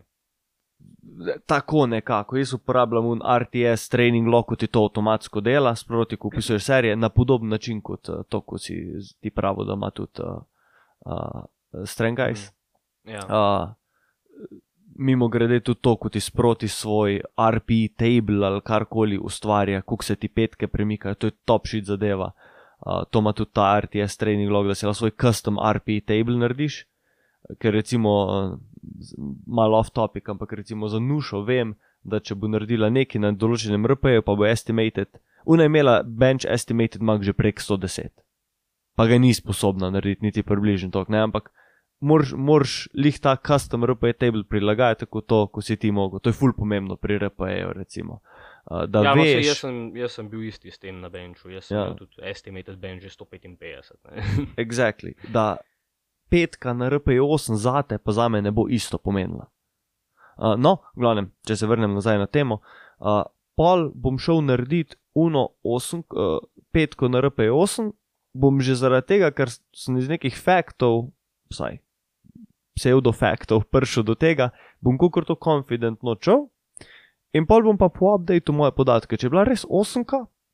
Tako nekako, jaz uporabljam un R T S training log, ko ti to avtomatsko dela, sproti, ko upisuješ serije, na podoben način kot to, ko si ti pravo, da ima tudi uh, uh, Strength Guys. Mm. Ja. Uh, mimo grede tudi to, ko ti sproti svoj R P E table ali karkoli ustvarja, koliko se ti petke premikajo, to je top shit zadeva. Uh, to ima tudi ta R T S training log, da si lahko svoj custom R P E table narediš, ker recimo, uh, malo off topic, ampak recimo za Nušo vem, da če bo naredila nekaj na določenem R P E-ju, pa bo estimated, ona je imela bench estimated mag že prek sto deset. Pa ga ni sposobna narediti niti približno tok, ne, ampak moraš, moraš lih ta custom R P E table prilagajati tako to, ko si ti mogel. To je ful pomembno pri R P E-ju, recimo. Uh, da ja, veš... no, jaz, sem, jaz sem bil isti s tem na benchu, jaz sem ja. imel tudi estimated bench že sto petinpetdeset. Ne? Exactly, da petka na R P E osem zate pa zame ne bo isto pomenila. Uh, no, v glavnem, če se vrnem nazaj na temo, uh, pol bom šel narediti uno osem, uh, petko na R P E osem, bom že zaradi tega, ker sem iz nekih faktov, vsaj pseudo-faktov prišel do tega, bom kakor to confidentno čel in pol bom pa po updateu moje podatke. Če je bila res osemka,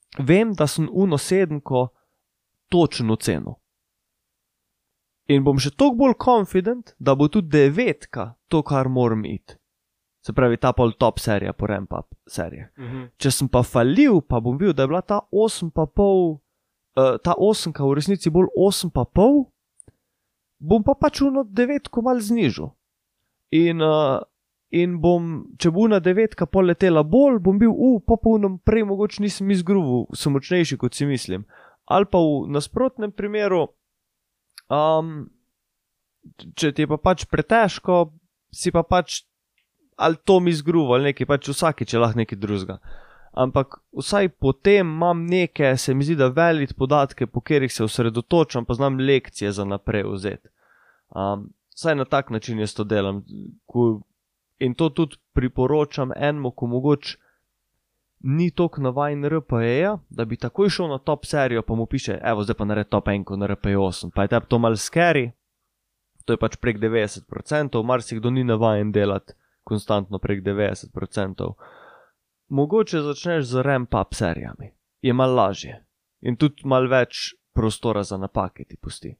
vem, da sem uno sedemko točno ocenil. In bom še toliko bolj confident, da bo tudi devetka to, kar moram iti. Se pravi, ta pol top serija po ramp-up serije. Mhm. Če sem pa falil, pa bom videl, da je bila ta osem pa pol, uh, ta osemka v resnici bolj osem pa pol, bom pa pač uno devetko mal znižal. In, uh, in bom, če bo una devetka pol letela bolj, bom bil, uh, pa pa unom prej mogoče nisem izgruvil, sem močnejši, kot si mislim. Ali pa v nasprotnem primeru, um, če ti je pa pač pretežko, si pa pač ali to mi izgruva, ali nekaj, pač vsakič je lahko nekaj drugega. Ampak vsaj potem imam neke, se mi zdi, da valid podatke, po katerih se osredotočam, pa znam lekcije za naprej vzeti. Um, vsaj na tak način jaz to delam. Ko, in to tudi priporočam enemu, ko mogoče ni toliko navajen R P E-ja, da bi takoj šel na top serijo, pa mu piše, evo, zdaj pa naredi top enko na R P E osem, pa je tebi to malo scary, to je pač prek devetdeset procentov, marsikdo ni navajen delati konstantno prek devetdeset procentov. Mogoče začneš z ramp-up serijami, je malo lažje in tudi malo več prostora za napake ti pusti.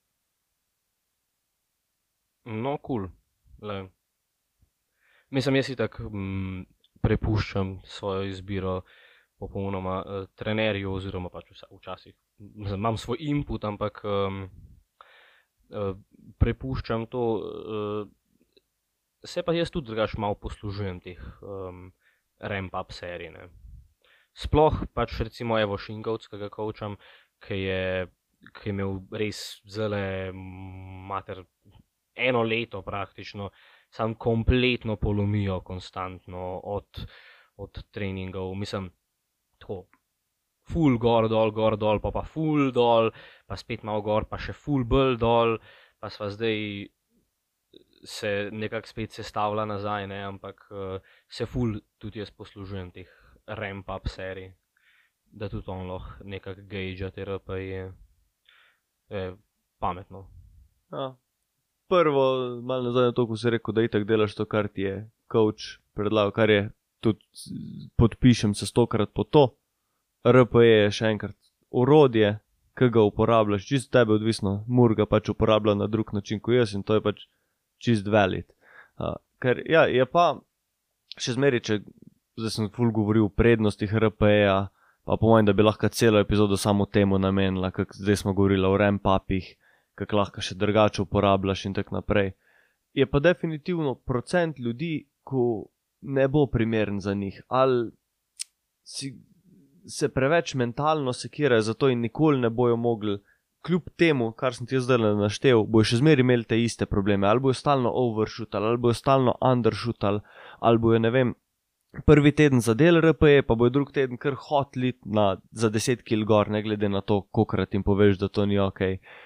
No, kul. Cool. Mislim, jaz si tak mm, prepuščam svojo izbiro popolnoma uh, trenerju, oziroma pač vsa, včasih imam svoj input, ampak um, uh, prepuščam to. Uh, se pa jaz tudi drugač malo poslužujem teh um, ramp-up serij. Ne. Sploh pač recimo Evo Šinkovc, ki ga coacham, ki je, ki je imel res zelo mater eno leto praktično, sam kompletno polomijo konstantno od, od treningov. Mislim, tako, full gor, dol, gor, dol, pa pa full dol, pa spet malo gor, pa še full bolj dol, pa sva zdaj se nekako spet sestavlja nazaj, ne, ampak uh, se full tudi jaz poslužujem teh ramp-up serij, da tudi on lahko nekako gauge te R P E. Je pametno. Ja. Prvo, malo nazaj na to, ko si rekel, da itak delaš to, kar ti je coach predlagal, kar je tudi podpišem se stokrat po to. R P E je še enkrat orodje, ki ga uporabljaš, čisto tebe odvisno, Mur ga pač uporablja na drug način kot jaz in to je pač čist valid. Uh, ker ja, je pa še zmeri, če zdaj sem ful govoril o prednostih R P E-ja, pa po mojem, da bi lahko celo epizodo samo temu namenila, kak zdaj smo govorili o ramp-upih, kak lahko še drugače uporabljaš in tak naprej. Je pa definitivno procent ljudi, ko ne bo primeren za njih, ali si, se preveč mentalno sekirajo za to in nikoli ne bojo mogli, kljub temu, kar sem ti zdaj naštel, bojo še zmeri imeli te iste probleme, ali bojo stalno overshootali, ali bojo stalno undershootali, ali bojo, ne vem, prvi teden zadel R P E, pa bojo drug teden kar hotli na, za deset kil gor, ne glede na to, kolikrat jim poveš, da to ni okej. Okay.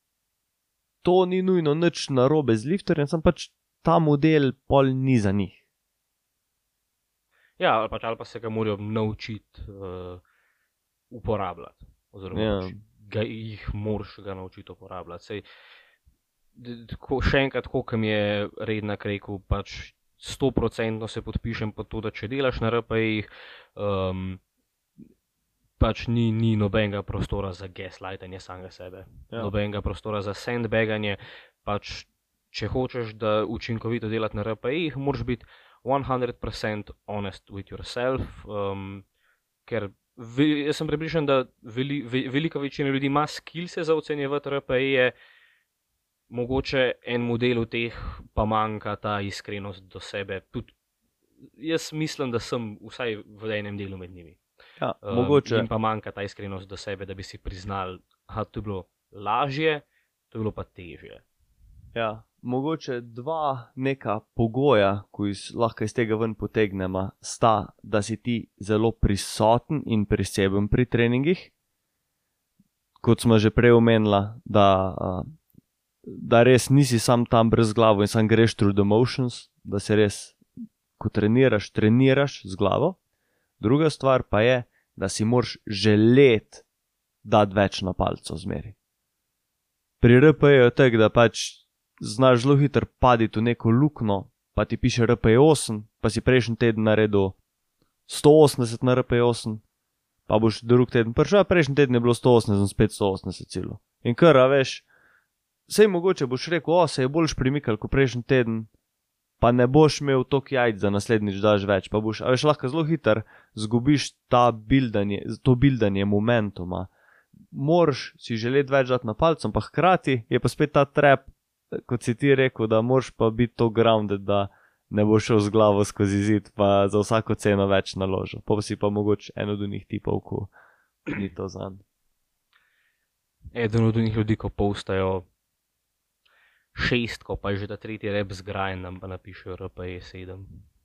To ni nujno nič narobe z lifterjem, sem pač ta model pol ni za njih. Ja, ali, pač, ali pa se ga morajo naučiti uh, uporabljati, oziroma ja. ga, jih moraš ga naučiti uporabljati. Sej, tako, še enkrat, koliko mi je Rednak rekel, pač sto procentno se podpišem pod to, da če delaš na R P E-jih, um, pač ni, ni nobenega prostora za gaslightanje samega sebe, ja. Nobenega prostora za sandbaganje, pač če hočeš, da učinkovito delati na R P E-jih, moraš biti sto procent honest with yourself, um, ker ve, jaz sem prepričan, da veli, ve, velika večina ljudi ima skillse za ocenjevati R P E-je, mogoče en model v teh pa manjka ta iskrenost do sebe. Tudi jaz mislim, da sem vsaj v enem delu med njimi. Ja, um, mogoče. In pa manjka ta iskrenost do sebe, da bi si priznali, da to je bilo lažje, to je bilo pa težje. Ja, mogoče dva neka pogoja, ko iz, lahko iz tega ven potegnemo, sta, da si ti zelo prisoten in priseben pri treningih. Kot smo že prej omenila, da, da res nisi sam tam brez glavo in sam greš through the motions, da se res, ko treniraš, treniraš z glavo. Druga stvar pa je, da si moraš želeti dati več na palco zmeri. Pri R P E je tako, da pač znaš zelo hitro paditi v neko lukno, pa ti piše R P E osem, pa si prejšnji teden naredil sto osemdeset na R P E osem, pa boš drug teden prišel, prejšnji teden je bilo sto osemdeset, spet sto osemdeset cilov. In kar, a veš, sej mogoče boš rekel, o, se je boljš premikal kot prejšnji teden, pa ne boš imel toliko jajc za naslednjič daš več, pa boš, a veš, lahko zelo hiter zgubiš ta bildanje, to bildanje momentuma. Moraš si želeti več dati na palcem, pa hkrati je pa spet ta trap, kot si ti rekel, da moraš pa biti to grounded, da ne boš šel z glavo skozi zid, pa za vsako ceno več naložil. Pa si pa mogoče en od unih tipov, ko ni to zanj. Eden od unih ljudi, ko postajo šestko, pa je že ta tretji rep zgrajen, nam pa napišejo R P E sedem.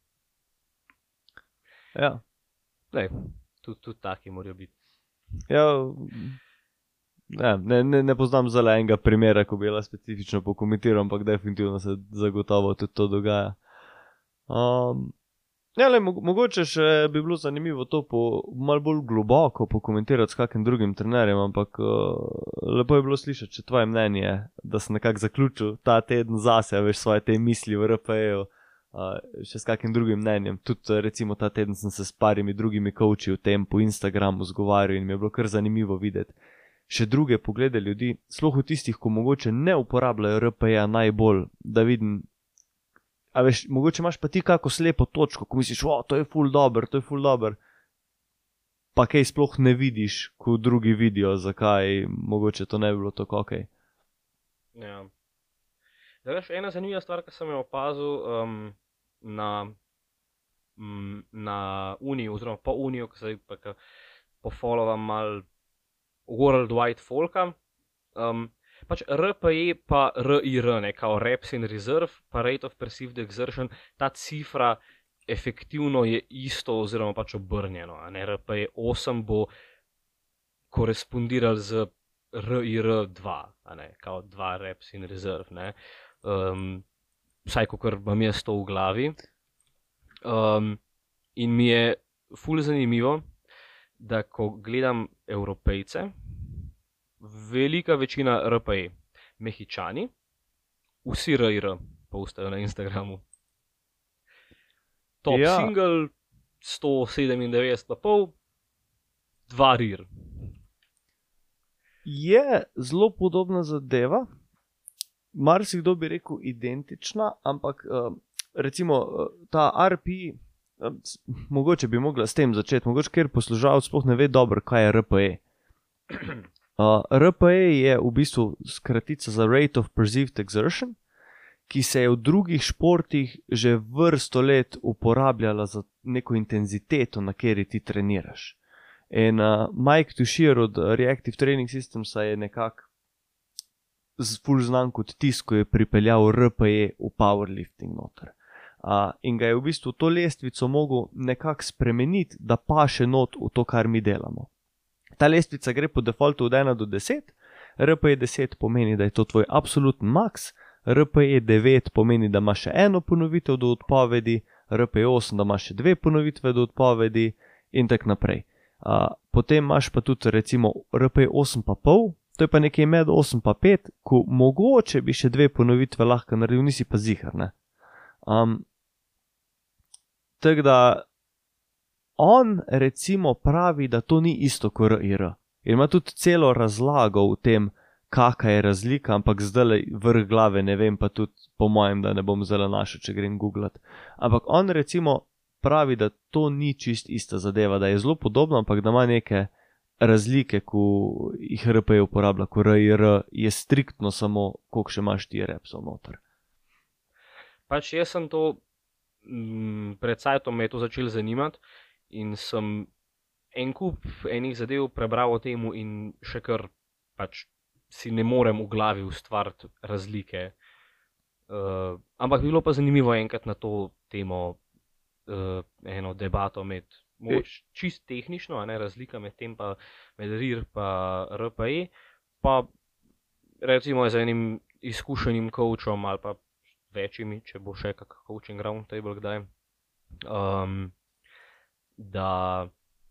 Ja. Lej, tudi, tudi taki morajo biti. Ja, ne, ne, ne, ne poznam zelo enega primera, ko bi bila specifično pokomentiral, ampak definitivno se zagotovo tudi to dogaja. Um, ja, le, mo mogoče še bi bilo zanimivo to po, malo bolj globoko pokomentirati s kakim drugim trenerjem, ampak uh, lepo je bilo slišati, če tvoje mnenje, da sem nekako zaključil ta teden zase, veš, svoje te misli v R P E-ju, uh, še s kakim drugim mnenjem. Tudi recimo ta teden sem se s parimi drugimi coachi v tem po Instagramu zgovarjal in mi je bilo kar zanimivo videti še druge poglede ljudi, sploh v tistih, ko mogoče ne uporabljajo R P E-ja najbolj, da vidim. A veš, mogoče imaš pa ti kako slepo točko, ko misliš, o, to je ful dober, to je ful dober, pa kaj sploh ne vidiš, ko drugi vidijo, zakaj mogoče to ne bi bilo tako okej. Ja. Zdaj, veš, ena zanimiva stvar, ki sem jo opazil um, na, m, na Uniju, oziroma po Uniju, ki se pa ka pofollovam mal World Wide Folka, um, pač R P E pa R I R, ne, kao Reps in Reserve, pa Rate of Perceived Exertion, ta cifra efektivno je isto oziroma pač obrnjeno. Ne? R P E osem bo korespondiral z R I R dva, ne? Kao dva Reps in Reserve. Ne? Um, vsaj kakor imam jaz to v glavi. Um, in mi je ful zanimivo, da ko gledam Evropejce, velika večina R P E, Mehičani, vsi R I R postajo na Instagramu. Top ja. Single, sto sedemindevetdeset pa pol, dva R I R. Je zelo podobna zadeva, marsikdo bi rekel identična, ampak recimo ta R P E, mogoče bi mogla s tem začeti, mogoče ker poslušalec sploh ne ve dobro, kaj je R P E. Uh, R P E je v bistvu skratica za Rate of Perceived Exertion, ki se je v drugih športih že vrsto let uporabljala za neko intenziteto, na kateri ti treniraš. In uh, Mike Tušir od Reactive Training Systemsa je nekako ful znan kot tisk, ko je pripeljal R P E v powerlifting noter. Uh, in ga je v bistvu to lestvico mogel nekako spremeniti, da paše not v to, kar mi delamo. Ta lestvica gre po defaultu od ena do deset, R P E deset pomeni, da je to tvoj absolutni max, R P E devet pomeni, da imaš še eno ponovitev do odpovedi, R P E osem, da imaš še dve ponovitve do odpovedi in tak naprej. Uh, potem imaš pa tudi recimo R P E osem pa pol, to je pa nekaj med osem pa pet, ko mogoče bi še dve ponovitve lahko naredil, nisi pa zihar, ne. Um, tako da on recimo pravi, da to ni isto kot R I R. In ima tudi celo razlago v tem, kakšna je razlika, ampak zdaj vrh glave ne vem, pa tudi po mojem, da ne bom zelo našel, če grem googlat. Ampak on recimo pravi, da to ni čist ista zadeva, da je zelo podobno, ampak da ima neke razlike, ko jih R P E uporablja, ko R I R je striktno samo, koliko še imaš ti repsov noter. Pač jaz sem to, m, pred sajtom me je to začel zanimati, in sem en kup enih zadev prebral o temu in še kar pač si ne morem v glavi ustvariti razlike. Uh, ampak bilo pa zanimivo enkrat na to temo uh, eno debato med, moč, čist tehnično, a ne, razlika med tem pa med R I R pa R P E, pa recimo z enim izkušenim coachom ali pa večjimi, če bo še kak coaching round table kdaj. Um, da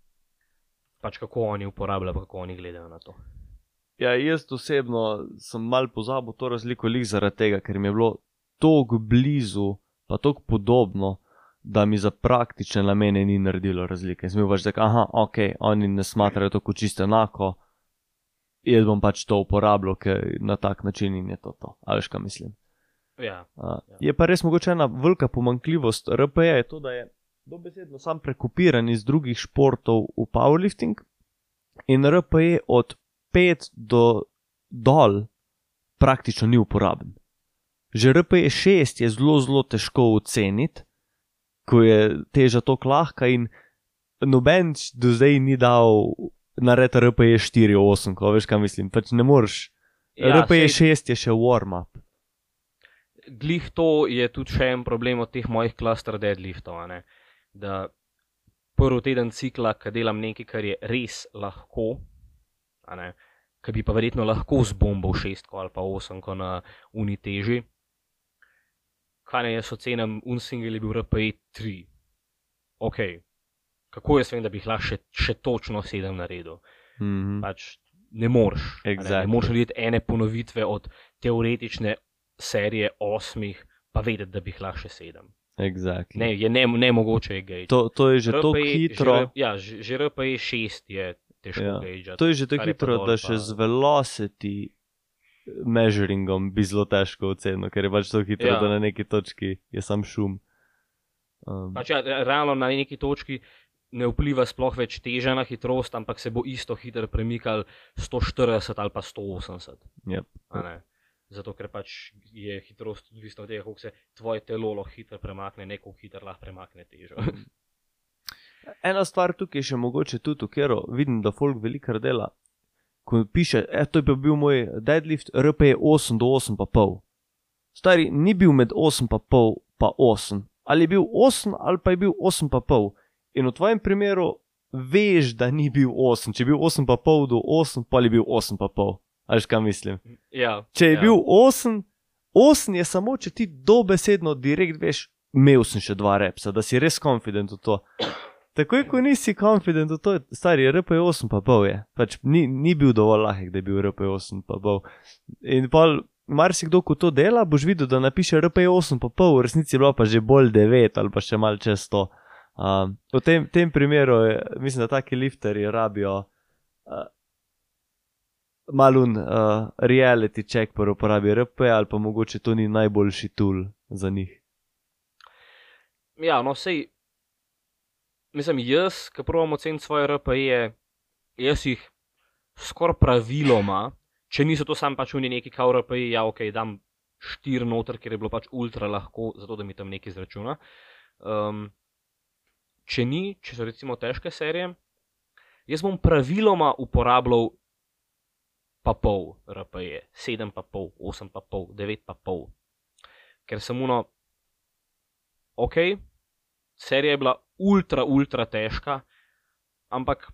pač kako oni uporabljajo, pa kako oni gledajo na to. Ja, jaz osebno sem mal pozabil to razliko lih zaradi tega, ker mi je bilo toliko blizu, pa toliko podobno, da mi za praktične namene ni naredilo razlike. Sem bil pač tak, aha, ok, oni ne smatrajo to kot čisto enako, jaz bom pač to uporabljal, ker na tak način in je to to. A veš, kaj mislim? Ja, Uh, ja. je pa res mogoče ena velika pomanjkljivost R P E je to, da je dobesedno sam prekopiran iz drugih športov v powerlifting in R P E od pet do dol praktično ni uporaben. Že R P E šest je zelo, zelo težko oceniti, ko je teža toliko lahka in noben do zdaj ni dal narediti R P E štiri osem, ko veš, kaj mislim, pač ne moreš. Ja, R P E sej- šest je še warm-up. Glih to je tudi še en problem od teh mojih cluster deadliftov, a ne? Da prvi teden cikla, ko delam nekaj, kar je res lahko, a ne, ki bi pa verjetno lahko zbombal šestko ali pa osemko na uni teži, kaj ne jaz ocenim, un single je bil R P E tri. Ok, kako jaz vem, da bi jih lahko še, še točno sedem naredil? Mhm. Pač ne moreš. a Ne, Exactly. ne moreš narediti ene ponovitve od teoretične serije osmih, pa vedeti, da bi jih lahko še sedem. Exactly. Ne, je ne, nemogoče je gauge. To, to je že tako R P E hitro. Že, R- ja, že, že R P E šest je težko Ja. gaugeati. To je že tako kar je pa hitro, dol da pa- še z velocity measuringom bi zelo težko ocenil, ker je pač tako hitro, Ja. da na neki točki je sam šum. Um, Pač ja, re- realno na neki točki ne vpliva sploh več teža na hitrost, ampak se bo isto hitro premikal sto štirideset ali pa sto osemdeset. Yep. a ne. Zato, ker pač je hitrost odvisna od tega, koliko se tvoje telo lahko hitro premakne, ne koliko hitro lahko premakne težo. Ena stvar tukaj še mogoče tudi, v katero vidim, da folk veliko dela, ko piše, e, to je pa bil moj deadlift, R P E osem do osem pa pol. Stari, ni bil med osem pa pol pa osem. Ali je bil osem ali pa je bil osem pa pol. In v tvojem primeru veš, da ni bil osem. Če je bil osem pa pol do osem, pa je bil osem pa pol. A veš, kaj mislim? ja, Če je ja. bil osem, osem je samo, če ti dobesedno direkt veš, imel sem še dva repsa, da si res confident v to. Takoj, ko nisi confident v to, stari R P E osem pa pol je. Pač ni, ni bil dovolj lahek, da je bil R P E osem pa pol. In pa marsikdo, ko to dela, boš videl, da napiše R P E osem pa pol, v resnici je bilo pa že bolj devet ali pa še malo čez to. Um, v tem, tem primeru, je, mislim, da taki lifterji rabijo uh, malun uh, reality check por uporabi R P E ali pa mogoče to ni najboljši tool za njih. Ja, no, sej, mislim, jaz, ki provam oceniti svoje R P E, jaz jih skoraj praviloma, če niso to sam pač oni neki kao R P E, ja, ok, dam štiri noter, ker je bilo pač ultra lahko, zato da mi tam nekaj izračuna. Um, če ni, če so recimo težke serije, jaz bom praviloma uporabljal pa pol R P E, sedem pa pol, osem pa pol, devet pa pol. Ker sem uno, ok, serija je bila ultra, ultra težka, ampak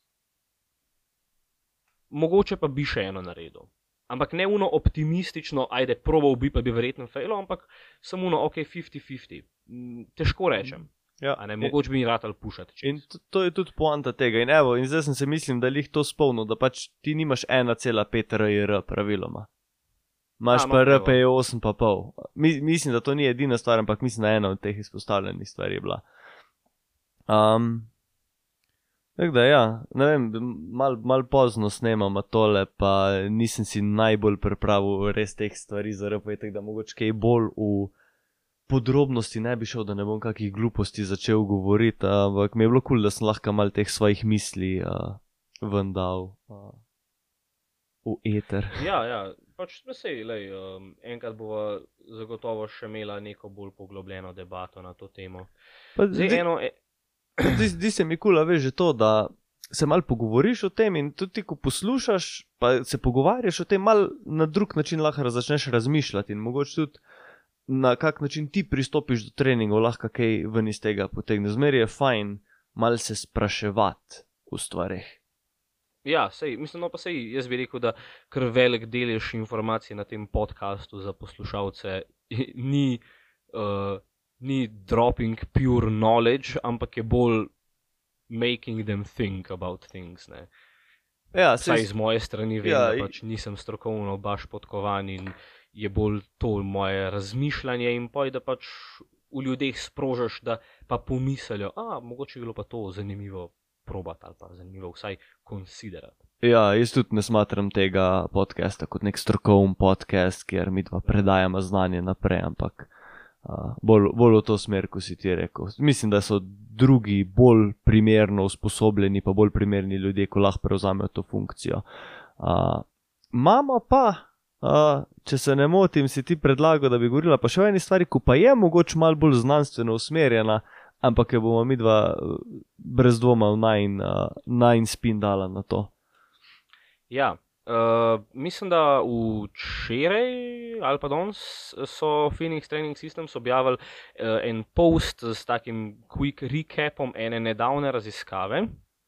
mogoče pa bi še eno naredil. Ampak ne uno optimistično, ajde, probal bi, pa bi verjetno failo, ampak sem uno, ok, fifty fifty. Mm, Težko rečem. Ja, A ne, mogoče bi mi ratal pušati. in to, to je tudi poanta tega. In evo, in zdaj sem se mislim, da lih to spomnil, da pač ti nimaš ena cela pet R I R praviloma. Imaš A, no, pa R evo. P E osem pa pol. Mi, mislim, da to ni edina stvar, ampak mislim, da ena od teh izpostavljenih stvari je bila. Um, tako da ja, ne vem, mal, mal pozno snemamo tole, pa nisem si najbolj pripravil res teh stvari za R P E, tako da mogoče kaj bolj v podrobnosti ne bi šel, da ne bom kakih gluposti začel govoriti, ampak mi je bilo kul, cool, da sem lahko mal teh svojih misli uh, ven dal uh, v eter. Ja, ja, pač vesej, lej, um, enkrat bova zagotovo še imela neko bolj poglobljeno debato na to temo. Pa Zdaj, zdi, eno, e, zdi, zdi se mi kul, cool, veš, že to, da se mal pogovoriš o tem in tudi ti, ko poslušaš, pa se pogovarjaš o tem, mal na drug način lahko začneš razmišljati in mogoče tudi na kak način ti pristopiš do treningov, lahko kaj ven iz tega potegne. Zmeraj je fajn mal se spraševati v stvareh. ja, sej, mislim, no pa sej, jaz bi rekel, da kar velik delež informacij na tem podcastu za poslušalce ni, uh, ni dropping pure knowledge, ampak je bolj making them think about things, ne. Ja, Saj sej, z moje strani vem, ja, da i- pač nisem strokovno baš podkovan in je bolj to moje razmišljanje in poj, da pač v ljudeh sprožiš, da pa pomislijo, a mogoče bi bilo pa to zanimivo probati ali pa zanimivo vsaj konsiderati. Ja, jaz tudi ne smatram tega podcasta kot nek strokoven podcast, kjer mi dva predajamo znanje naprej, ampak uh, bolj, bolj v to smer, ko si ti rekel. Mislim, da so drugi bolj primerno usposobljeni, pa bolj primerni ljudje, ko lahko prevzamejo to funkcijo. Uh, mama pa, uh, če se ne motim, si ti predlagal, da bi govorila pa še o eni stvari, ko pa je mogoče malo bolj znanstveno usmerjena, ampak jo bomo mi dva brez dvoma v najn, uh, najn spin dala na to. Ja, uh, mislim, da včeraj ali pa danes so Phoenix Training Systems objavili uh, en post s takim quick recapom ene nedavne raziskave,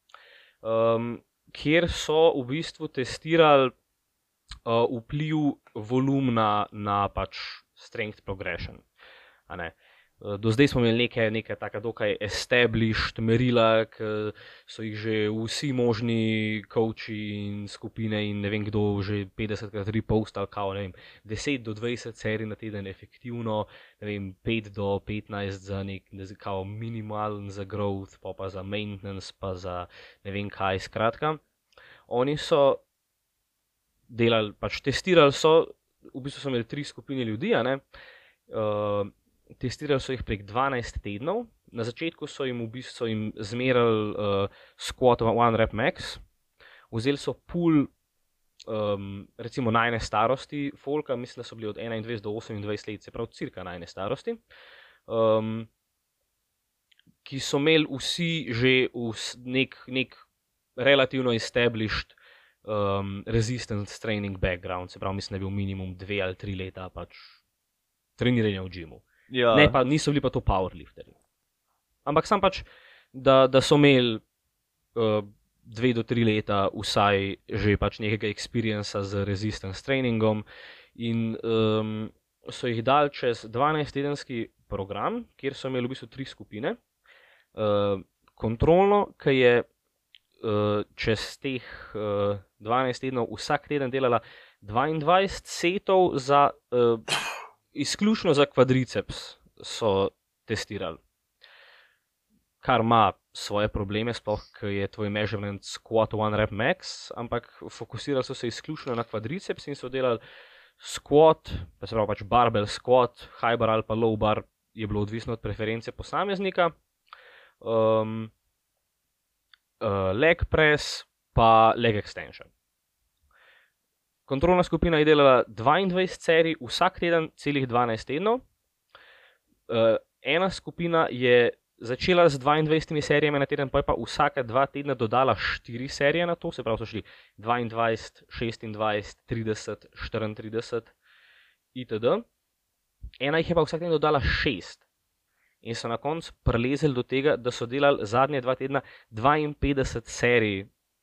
um, kjer so v bistvu testirali uh, vpliv volumna na pač strength progression. A ne? Do zdaj smo imeli neke, neke taka dokaj established merila, ki so jih že vsi možni coachi in skupine in ne vem kdo že petdesetkrat repostali, kao ne vem, deset do dvajset serij na teden efektivno, ne vem, pet do petnajst za nek, kao minimalen za growth, pa pa za maintenance, pa za ne vem kaj, skratka. Oni so delali, pač testirali so, v bistvu so imeli tri skupine ljudi, a ne, uh, testirali so jih prek dvanajst tednov. Na začetku so jim v bistvu jim zmerali uh, squat one rep max. Vzeli so pool um, recimo najne starosti folka, mislim, da so bili od enaindvajset do osemindvajset let, se pravi cirka najne starosti, um, ki so imeli vsi že nek, nek relativno established um, resistance training background, se pravi mislim, da je bil minimum dve ali tri leta pač treniranja v gymu. Ja. Ne, pa niso bili pa to powerlifteri. Ampak sam pač, da, da so imeli uh, dve do tri leta vsaj že pač nekega experienca z resistance trainingom in um, so jih dali čez dvanajsttedenski program, kjer so imeli v bistvu tri skupine. Uh, kontrolno, ki je uh, čez teh uh, dvanajst tednov vsak teden delala dvaindvajset setov za uh, izključno za kvadriceps so testirali, kar ima svoje probleme, sploh, ker je tvoj measurement squat one rep max, ampak fokusirali so se izključno na kvadriceps in so delali squat, pa se pravi pač barbell squat, high bar ali pa low bar, je bilo odvisno od preference posameznika, um, uh, leg press pa leg extension. Kontrolna skupina je delala dvaindvajset serij vsak teden, celih dvanajst tednov. Uh, ena skupina je začela z dvaindvajsetimi serijami na teden, pa je pa vsaka dva tedna dodala štiri serije na to, se pravi so šli dvaindvajset, šestindvajset, trideset, štiriintrideset itd. Ena jih je pa vsak teden dodala šest. In so na koncu prilezeli do tega, da so delali zadnje dva tedna dvainpetdeset serij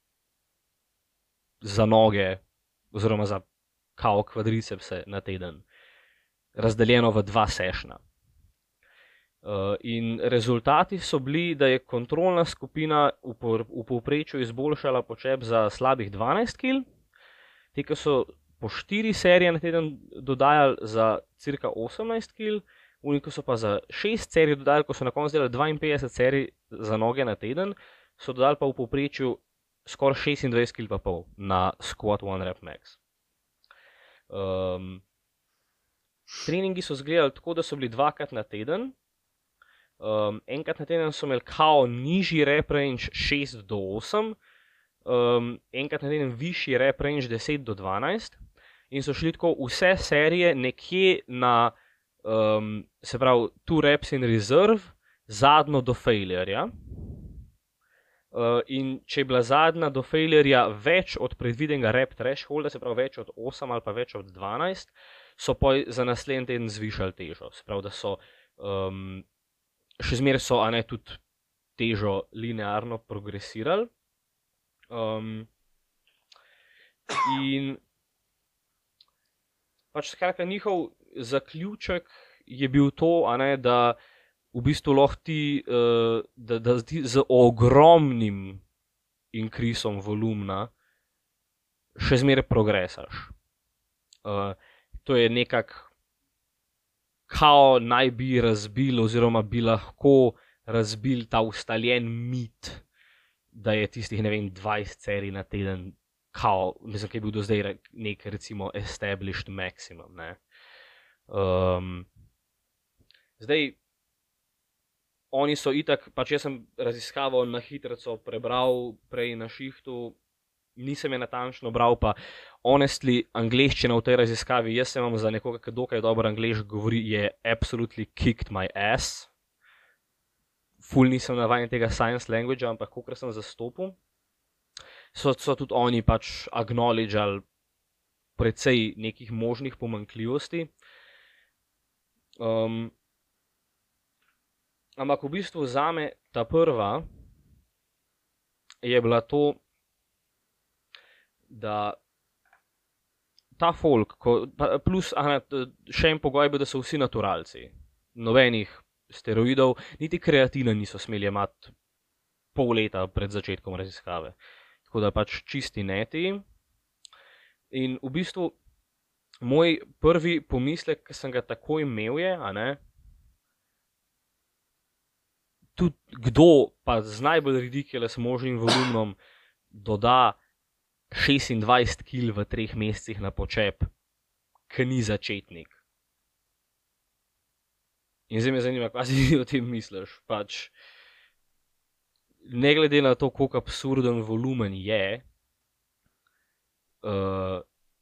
za noge, oziroma za kao kvadricepse na teden, razdeljeno v dva sešna. Uh, in rezultati so bili, da je kontrolna skupina v, v povprečju izboljšala počep za slabih dvanajst kil, te, ki so po štiri serije na teden dodajali za cirka osemnajst kil, oni, ki so pa za šest serij dodajali, ko so na koncu delali dvainpetdeset serij za noge na teden, so dodali pa v povprečju skoraj šestindvajset kil pa pol na squat one rep max. Um, treningi so izgledali tako, da so bili dvakrat na teden. Um, enkrat na teden so imeli kao nižji rep range šest do osem, um, enkrat na teden višji rep range deset do dvanajst in so šli tako vse serije nekje na, um, se pravi, two reps in reserve, zadnjo do failureja. Uh, in če je bila zadnja do failureja več od predvidenega rep thresholda, se pravi več od osem ali pa več od dvanajst, so pa za naslednji teden zvišali težo. Se pravi, da so um, še zmeraj so, a ne, tudi težo linearno progresirali. Um, in pač skratka njihov zaključek je bil to, a ne, da v bistvu lahko ti, uh, da, da ti z ogromnim inkrisom volumna še zmeraj progresaš. Uh, to je nekak kao naj bi razbil oziroma bi lahko razbil ta ustaljen mit, da je tistih, ne vem, dvajset serij na teden, kao, mislim, ki je bil do zdaj nek, recimo, established maximum, ne. Um, zdaj, oni so itak, pač jaz sem raziskaval na hitrico, prebral prej na šihtu, nisem je natančno bral, pa honestly, angleščina v tej raziskavi, jaz se imam za nekoga, ki dokaj dobro angleško govori, je absolutely kicked my ass. Ful nisem navajen tega science language, ampak kolikor sem zastopil, so, so tudi oni pač acknowledgeali precej nekih možnih pomanjkljivosti. Um, ampak v bistvu zame ta prva je bila to, da ta folk, ko, plus aha, še en pogoj bi, da so vsi naturalci, nobenih steroidov, niti kreatina niso smeli imati pol leta pred začetkom raziskave. Tako da pač čisti neti. In v bistvu moj prvi pomislek, ki sem ga takoj imel je, a ne, tudi kdo pa z najbolj ridiculous možnim volumnom doda šestindvajset kil v treh mesecih na počep, ki ni začetnik. In zdaj me zanima, kaj si o tem misliš. Pač, ne glede na to, koliko absurden volumen je, uh,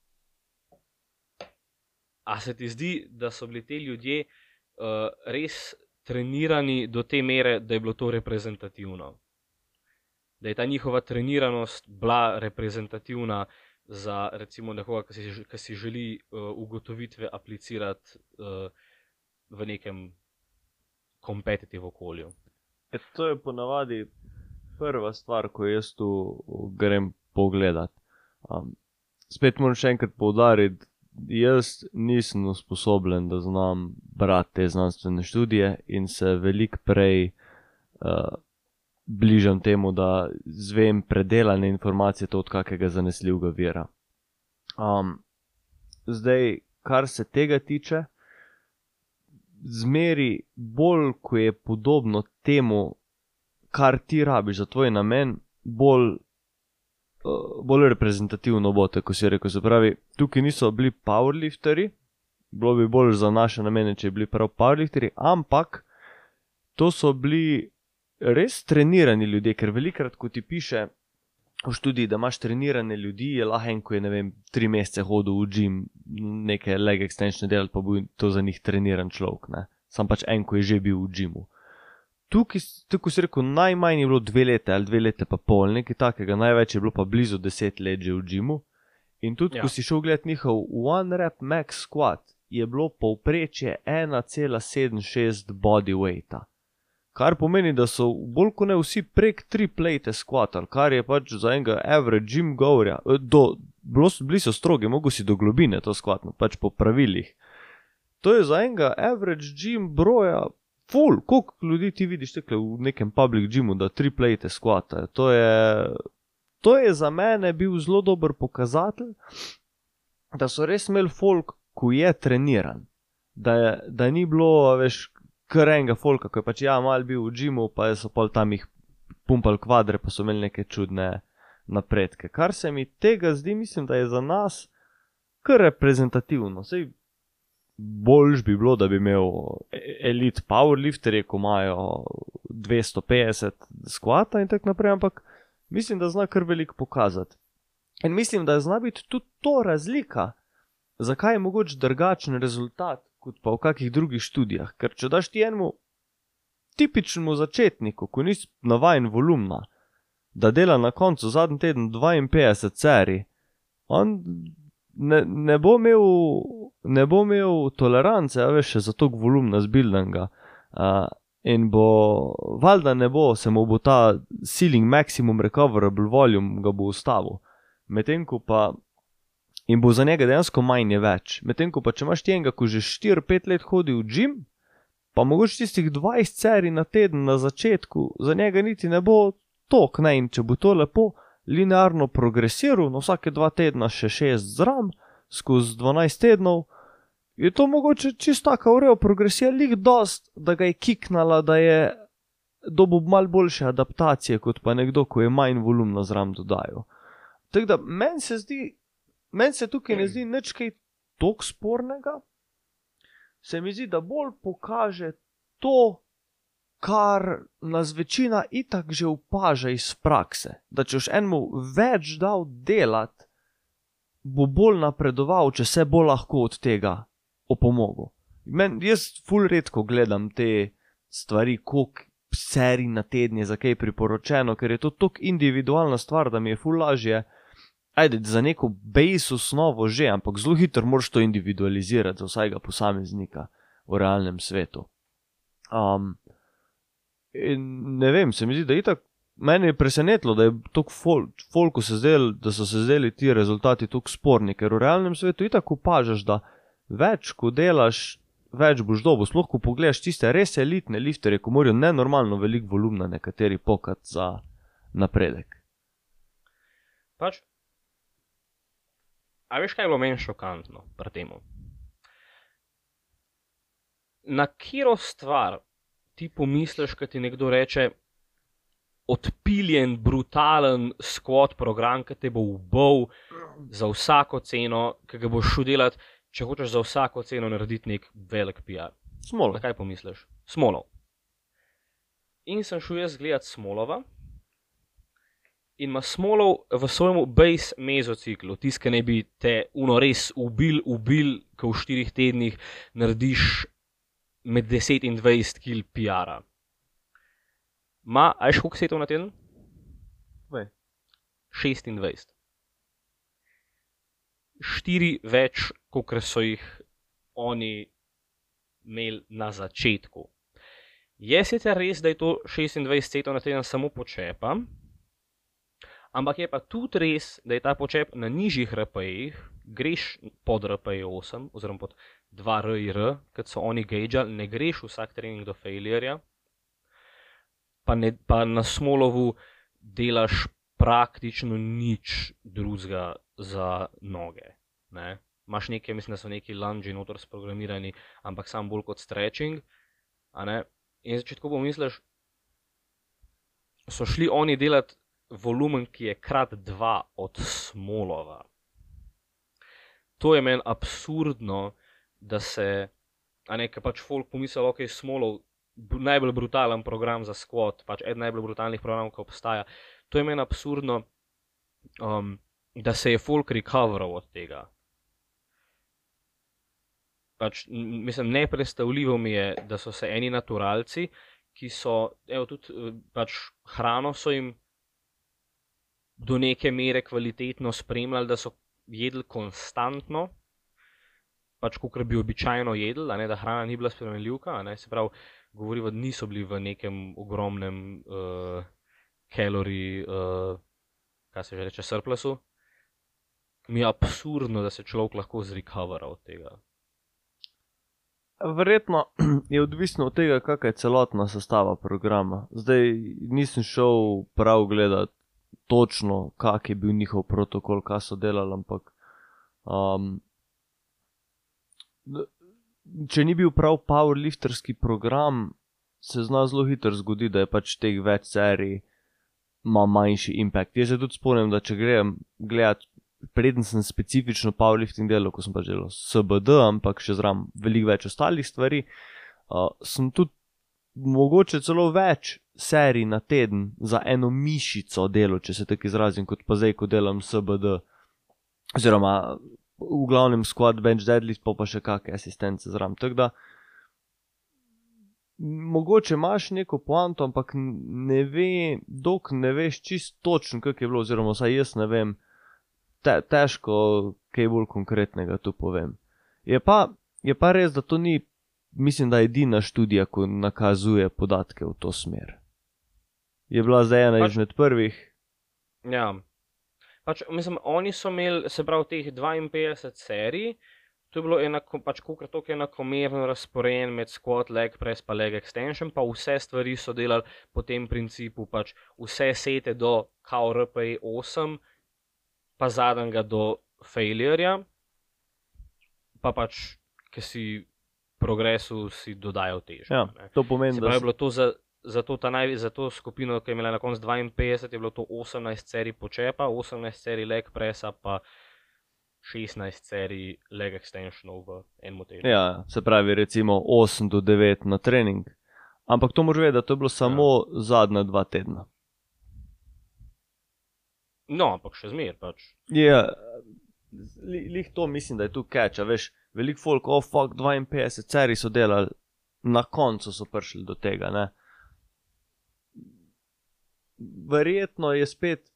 a se ti zdi, da so bili te ljudje uh, res trenirani do te mere, da je bilo to reprezentativno? Da je ta njihova treniranost bila reprezentativna za recimo nekoga, ki si, ki si želi uh, ugotovitve aplicirati uh, v nekem competitive okolju. E, to je ponavadi prva stvar, ko jaz tu grem pogledat. Um, spet moram še enkrat poudariti, jaz nisem usposobljen, da znam brati te znanstvene študije in se veliko prej uh, bližam temu, da zvem predelane informacije to od kakega zanesljivega vira. Um, zdaj, kar se tega tiče, zmeri bolj, ko je podobno temu, kar ti rabiš za tvoj namen, bolj, uh, bolj reprezentativno bo, tako si rekel. Se pravi, tukaj niso bili powerlifteri, bilo bi bolj za naše namene, če bi bili prav powerlifteri, ampak to so bili res trenirani ljudje, ker velikrat, ko ti piše v študiji, da imaš trenirane ljudi, je lahko en, ko je, ne vem, tri mesece hodil v gym, neke leg extension delati, pa bo to za njih treniran človek, ne. Sam pač en, ko je že bil v gymu. Tukaj, tako si rekel, najmanj je bilo dve lete ali dve lete pa pol, nekaj takega, največ je bilo pa blizu deset let že v gymu. In tudi, ja, ko si šel gledati njihov one rep max squat, je bilo povprečje ena cela sedemdeset šest body weighta. Kar pomeni, da so bolj kot ne vsi prek tri plate squatali, kar je pač za enega average gym goerja, do, bili so strogi, mogo si do globine to squatniti, pač po pravilih. To je za enega average gym broja full, koliko ljudi ti vidiš tekle v nekem public gymu, da tri plate squatajo. To je, to je za mene bil zelo dober pokazatelj, da so res imeli folk, ko je treniran, da, je, da ni bilo, veš, kar enega folka, ko je pač ja mal bil v gymu, pa so pol tam jih pumpali kvadre, pa so imeli neke čudne napredke. Kar se mi tega zdi, mislim, da je za nas kar reprezentativno. Sej boljš bi bilo, da bi imel elite powerlifterje, ko imajo dvesto petdeset skvata in tak naprej, ampak mislim, da zna kar veliko pokazati. In mislim, da zna biti tudi to razlika, zakaj je mogoče drugačen rezultat, kot pa v kakih drugih študijah. Ker če daš ti enemu tipičnemu začetniku, ko nisi navajen volumna, da dela na koncu zadnji teden dvainpetdeset serij, on ne, ne bo imel, ne bo imel tolerance, a veš, še za tog volumna zbildenega. Uh, in bo, valjda ne bo, se mu bo ta ceiling maximum recoverable volume ga bo ustavil. Medtem ko pa in bo za njega dejansko manj je več. Medtem ko pa če imaš ti enega, ko že štiri pet let hodi v gym, pa mogoče tistih dvajset serij na teden na začetku, za njega niti ne bo tok, ne, in če bo to lepo linearno progresiral, na vsake dva tedna še šest zram, skozi dvanajst tednov, je to mogoče čisto taka ureo progresija, lik dost, da ga je kiknala, da je dobil malo boljše adaptacije, kot pa nekdo, ko je manj volumno zram dodajal. Tako da, meni se zdi, meni se tukaj ne zdi nič kaj toliko spornega, se mi zdi, da bolj pokaže to, kar nas večina itak že opaža iz prakse, da če boš enemu več dal delat, bo bolj napredoval, če se bo lahko od tega opomogel. Men, jaz ful redko gledam te stvari, koliko serij na teden je za kaj priporočeno, ker je to toliko individualna stvar, da mi je ful lažje, ajde, za neko base osnovo že, ampak zelo hitro moraš to individualizirati za vsakega posameznika v realnem svetu. Um, in ne vem, se mi zdi, da itak mene je presenetilo, da je toliko fol, folku se zdel, da so se zdeli ti rezultati toliko sporni, ker v realnem svetu itak opažaš, da več, ko delaš, več boš dobil, sploh ko pogledaš tiste res elitne lifterje, ko morajo nenormalno veliko volumna nekateri pokat za napredek. Pač, a veš, kaj je bilo meni šokantno pri temu? Na katero stvar ti pomisliš, kad ti nekdo reče odpiljen, brutalen squat program, ki te bo ubal za vsako ceno, ki ga boš šel delat, če hočeš za vsako ceno narediti nek velik P R. Smolov. Na kaj pomisliš? Smolov. In sem šel jaz gledat Smolova in ima Smolov v svojemu base mezociklu, tist, ki ne bi te uno res ubil, ubil, ko v štirih tednih narediš med deset in dvajset kil P R-a. Ma, a veš koliko setov na teden? Vej. šestindvajset. Štiri več, kakor so jih oni imeli na začetku. Je sicer res, da je to šestindvajset setov na teden samo počepa, ampak je pa tudi res, da je ta počep na nižjih R P E-jih, greš pod R P E osem, oziroma pod dva R I R, kot so oni gageali, ne greš vsak trening do failurja, pa, ne, pa na Smolovu delaš praktično nič drugega za noge. Ne? Imaš nekaj, mislim, da so neki lungi notor sprogramirani, ampak sam bolj kot stretching. A ne? In začetku pomisliš, so šli oni delati volumen, ki je krat dva od Smolova. To je meni absurdno, da se, a ne, ker pač folk pomislil, ok, Smolov, najbolj brutalen program za squat, pač eden najbolj brutalnih programov, ki obstaja. To je meni absurdno, um, da se je folk recoveral od tega. Pač, mislim, nepredstavljivo mi je, da so se eni naturalci, ki so, evo, tudi pač hrano so jim do neke mere kvalitetno spremljali, da so jedli konstantno, pač kakor bi običajno jedli, a ne, da hrana ni bila spremenljivka, a ne, se pravi, govorivo, da niso bili v nekem ogromnem uh, kalorij, uh, kaj se že reče, surplusu. Mi je absurdno, da se človek lahko zrecovera od tega. Verjetno je odvisno od tega, kakva je celotna sestava programa. Zdaj nisem šel prav gledat točno, kak je bil njihov protokol, kaj so delali, ampak um, če ni bil prav powerlifterski program, se zna zelo hitro zgodi, da je pač teh več serij ima manjši impact. Jaz se tudi spomnim, da če grem gledat, preden sem specifično powerlifting delal, ko sem pač delal S B D, ampak še zram veliko več ostalih stvari, uh, sem tudi mogoče celo več serij na teden za eno mišico delal, če se tako izrazim, kot pa zdaj, ko delam S B D. Oziroma, v glavnem squat, bench, deadlift, pa pa še kakšne asistence zram. Tako da, mogoče imaš neko poanto, ampak ne ve, dok ne veš čist točno, kak je bilo, oziroma saj jaz ne vem, te, težko kaj bolj konkretnega tu povem. Je pa, je pa res, da to ni, mislim, da edina študija, ko nakazuje podatke v to smer. Je bila zdaj ena pač, izmed prvih. Ja. Pač, mislim, oni so imeli, se pravi, teh dvainpetdeset serij, to je bilo enako, pač kolikor toliko enakomerno razporejen med squat, leg press pa leg extension, pa vse stvari so delali po tem principu, pač vse sete do kao R P E osem, pa zadnjega do failurja, pa pač ki si progresu si dodajo težo. Ja, to pomeni, Se da pravi, je s- bilo to za, za, to ta najve, za to skupino, ki je imela na koncu dvainpetdeset, je bilo to osemnajst serij počepa, osemnajst serij leg pressa, pa šestnajst serij leg extensionov v enem tednu. ja, se pravi recimo osem do devet na trening. Ampak to moraš vedeti, da to je bilo samo ja. zadnja dva tedna. No, ampak še zmer pač. Je, li, lih to mislim, da je tu catch, a veš, veliko folk, oh fuck, dvainpetdeset serij so delali, na koncu so prišli do tega, ne. Verjetno je spet,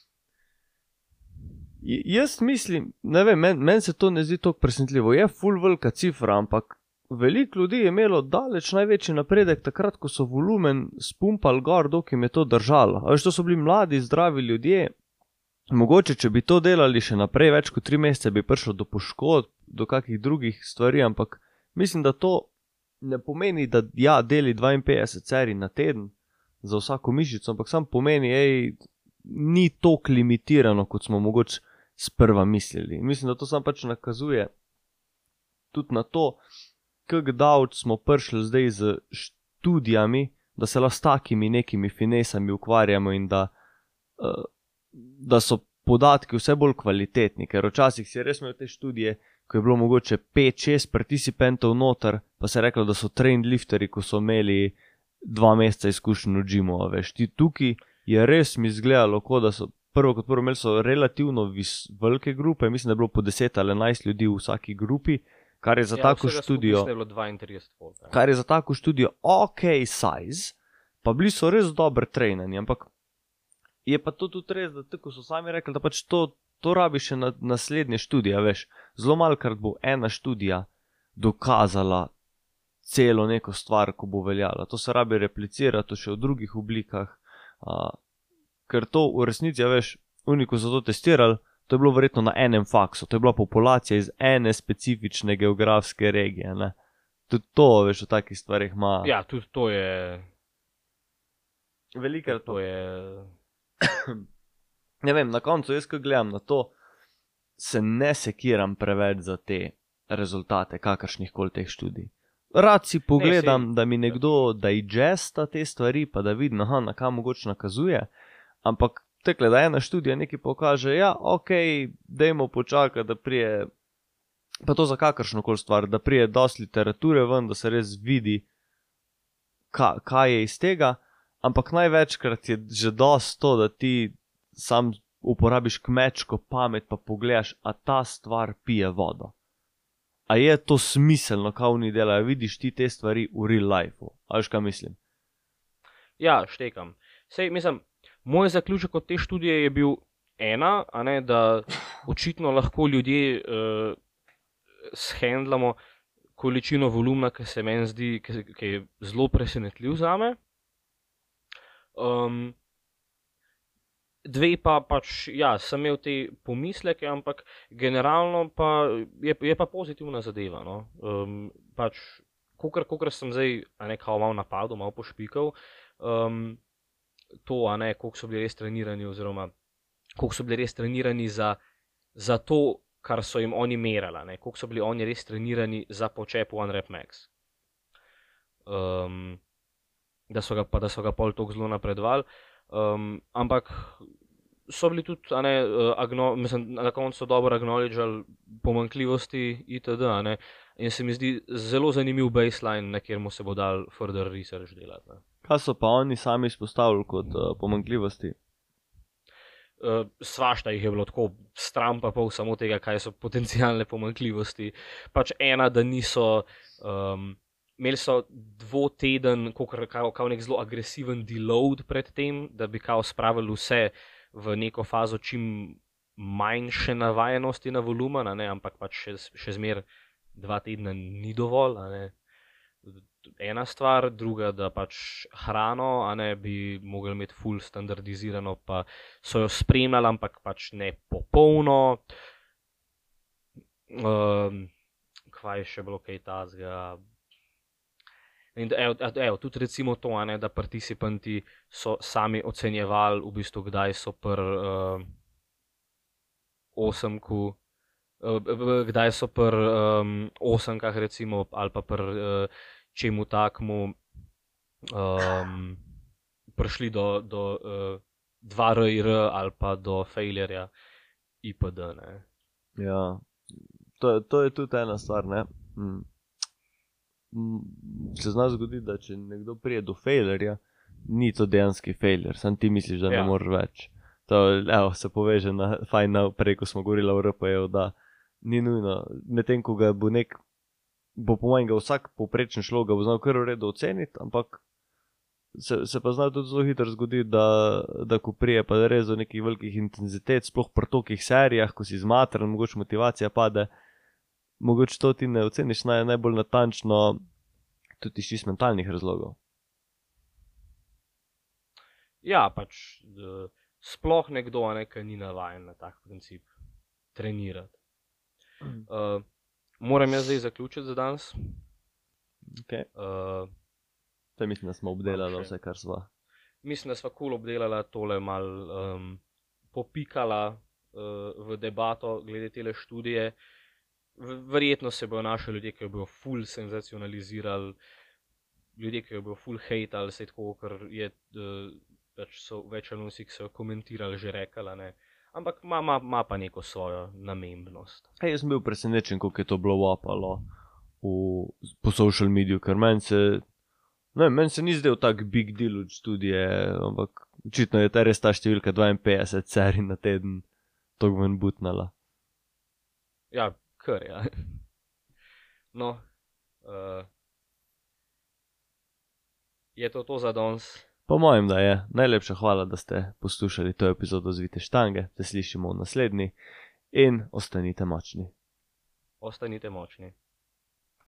J- jaz mislim, ne vem, meni men se to ne zdi toliko presenetljivo, je ful velika cifra, ampak veliko ljudi je imelo daleč največji napredek takrat, ko so volumen spumpali gor, dok jim je to držalo. A veš, to so bili mladi, zdravi ljudje. Mogoče, če bi to delali še naprej, več kot tri mesece, bi prišlo do poškodb, do kakih drugih stvari, ampak mislim, da to ne pomeni, da ja, deli dvainpetdeset serij na teden za vsako mišico, ampak sam pomeni, ej, ni toliko limitirano, kot smo mogoče sprva mislili. Mislim, da to sam pač nakazuje tudi na to, kako daleč smo prišli zdaj z študijami, da se lahko s takimi nekimi finesami ukvarjamo in da uh, da so podatki vse bolj kvalitetni, ker včasih si res imel te študije, ko je bilo mogoče pet šest participantov noter, pa se je reklo, da so trained lifterji, ko so imeli dva meseca izkušenj v gymu, a veš, ti tukaj je res mi izgledalo, kot da so prvo kot prvo imeli so relativno vis, velike grupe, mislim, da je bilo po deset ali enajst ljudi v vsaki grupi, kar je za Ja, tako vsega skupaj študijo, mislim, da je bilo dvaintrideset folk. ja. kar je za tako študijo ok size, pa bili so res dobro trenani, ampak je pa to tudi res, da tako so sami rekli, da pač to, to rabi še na, naslednje študije, veš. Zelo malkrat bo ena študija dokazala celo neko stvar, ko bo veljala. To se rabi replicirati še v drugih oblikah, a, ker to v resnici, a veš, oni, ko so to testirali, to je bilo verjetno na enem faksu, to je bila populacija iz ene specifične geografske regije, ne. Tudi to, veš, v takih stvarih ima Ja, tudi to je. velikrat To je. ne vem, na koncu jaz, ko gledam na to, se ne sekiram preveč za te rezultate kakršnih koli teh študij. Rad si pogledam, Ne, sej- da mi nekdo digesta te stvari, pa da vidim, aha, na kam mogoče nakazuje, ampak tekle, da ena študija nekaj pokaže, ja, ok, dajmo počakati, da prije, pa to za kakršno koli stvar, da prije dosti literature ven, da se res vidi, ka, kaj je iz tega, ampak največkrat je že dosti to, da ti sam uporabiš kmečko pamet, pa pogledaš, a ta stvar pije vodo. A je to smiselno, kaj oni delajo, vidiš ti te stvari v real lifeu. A veš, kaj mislim? Ja, štekam. Sej, mislim, moj zaključek od te študije je bil ena, a ne, da očitno lahko ljudje uh, shendlamo količino volumna, ki se meni zdi, ki, ki je zelo presenetljiv zame. Um, dve pa pač, ja, sem imel te pomisleke, ampak generalno pa je, je pa pozitivna zadeva. No. Um, pač, kakor, kakor sem zdaj, a ne, kao malo napadel, malo pošpikal, um, to, a ne, koliko so bili res trenirani, oziroma koliko so bili res trenirani za, za to, kar so jim oni merali, ne, koliko so bili oni res trenirani za počep One Rep Max. Um, da so ga, pa da so ga pol toliko zelo napredovali. Um, ampak so bili tudi, a ne, uh, agno, mislim, na koncu so dobro acknowledgeali pomanjkljivosti itd. a ne, in se mi zdi zelo zanimiv baseline, na kjer mu se bo dal further research delati. Ne. Kaj so pa oni sami izpostavili kot uh, pomanjkljivosti? Uh, svašta jih je bilo tako stran pa pol samo tega, kaj so potencialne pomanjkljivosti. Pač ena, da niso um, imeli so dvoteden, kao, kao nek zelo agresiven deload pred tem, da bi kao spravili vse v neko fazo čim manjše navajenosti na volumen, a ne, ampak pač še, še zmer dva tedna ni dovolj, a ne. Ena stvar, druga, da pač hrano, a ne, bi mogli imeti full standardizirano, pa so jo spremljali, ampak pač ne popolno. Um, kvaj še bilo kaj tazga? In evo, evo, tudi recimo to, a ne, da participanti so sami ocenjevali v bistvu, kdaj so pri uh, osemku uh, kdaj so pri um, osemkah recimo, ali pa pri uh, čemu takmu um, prišli do, do uh, dva R I R ali pa do failurja I P D. Ne? Ja, to, to je tudi ena stvar, ne. Mm. Se zna zgoditi, da če nekdo prije do failurja, ni to dejanski failure, sam ti misliš, da ne Ja. moreš več. To evo, se poveže na fajn naprej, ko smo govorili o R P E-ju, da ni nujno, medtem ko ga bo nek, bo po mojem ga vsak povprečen človek ga bo znal kar v redu oceniti, ampak se, se pa zna tudi zelo hitro zgoditi, da, da ko prije pa res do nekih velikih intenzitet, sploh pri tokih serijah, ko si zmatran, mogoče motivacija pade, mogoče to ti ne oceniš naj, najbolj natančno, tudi iz čist mentalnih razlogov. Ja, pač uh, sploh nekdo, ne, ki ni navajen na tak princip trenirati. Uh, moram jaz zdaj zaključiti za danes. Okay. Uh, To je, mislim, da smo obdelali še. vse, kar sva. Mislim, da sva kul obdelala tole mal um, popikala uh, v debato glede tele študije. V, verjetno se bojo našli ljudje, ki jo bojo ful senzacionalizirali, ljudje, ki jo bojo ful hejtali, sej tako, ker je uh, pač so več ali vsi, ki so jo komentirali, že rekala, ne. Ampak ima, ima, ima pa neko svojo namembnost. Hey, jaz sem bil presenečen, koliko je to blow upalo v, po social mediju, ker meni se, ne, meni se ni zdel tak big deal od študije, ampak očitno je ta res ta številka dvainpetdeset serij na teden toliko ven butnala. Ja, kar, ja. No, uh, je to to za danes? Po mojem, da je. Najlepša hvala, da ste poslušali to epizodo Zvite štange. Se slišimo v naslednji in ostanite močni. Ostanite močni.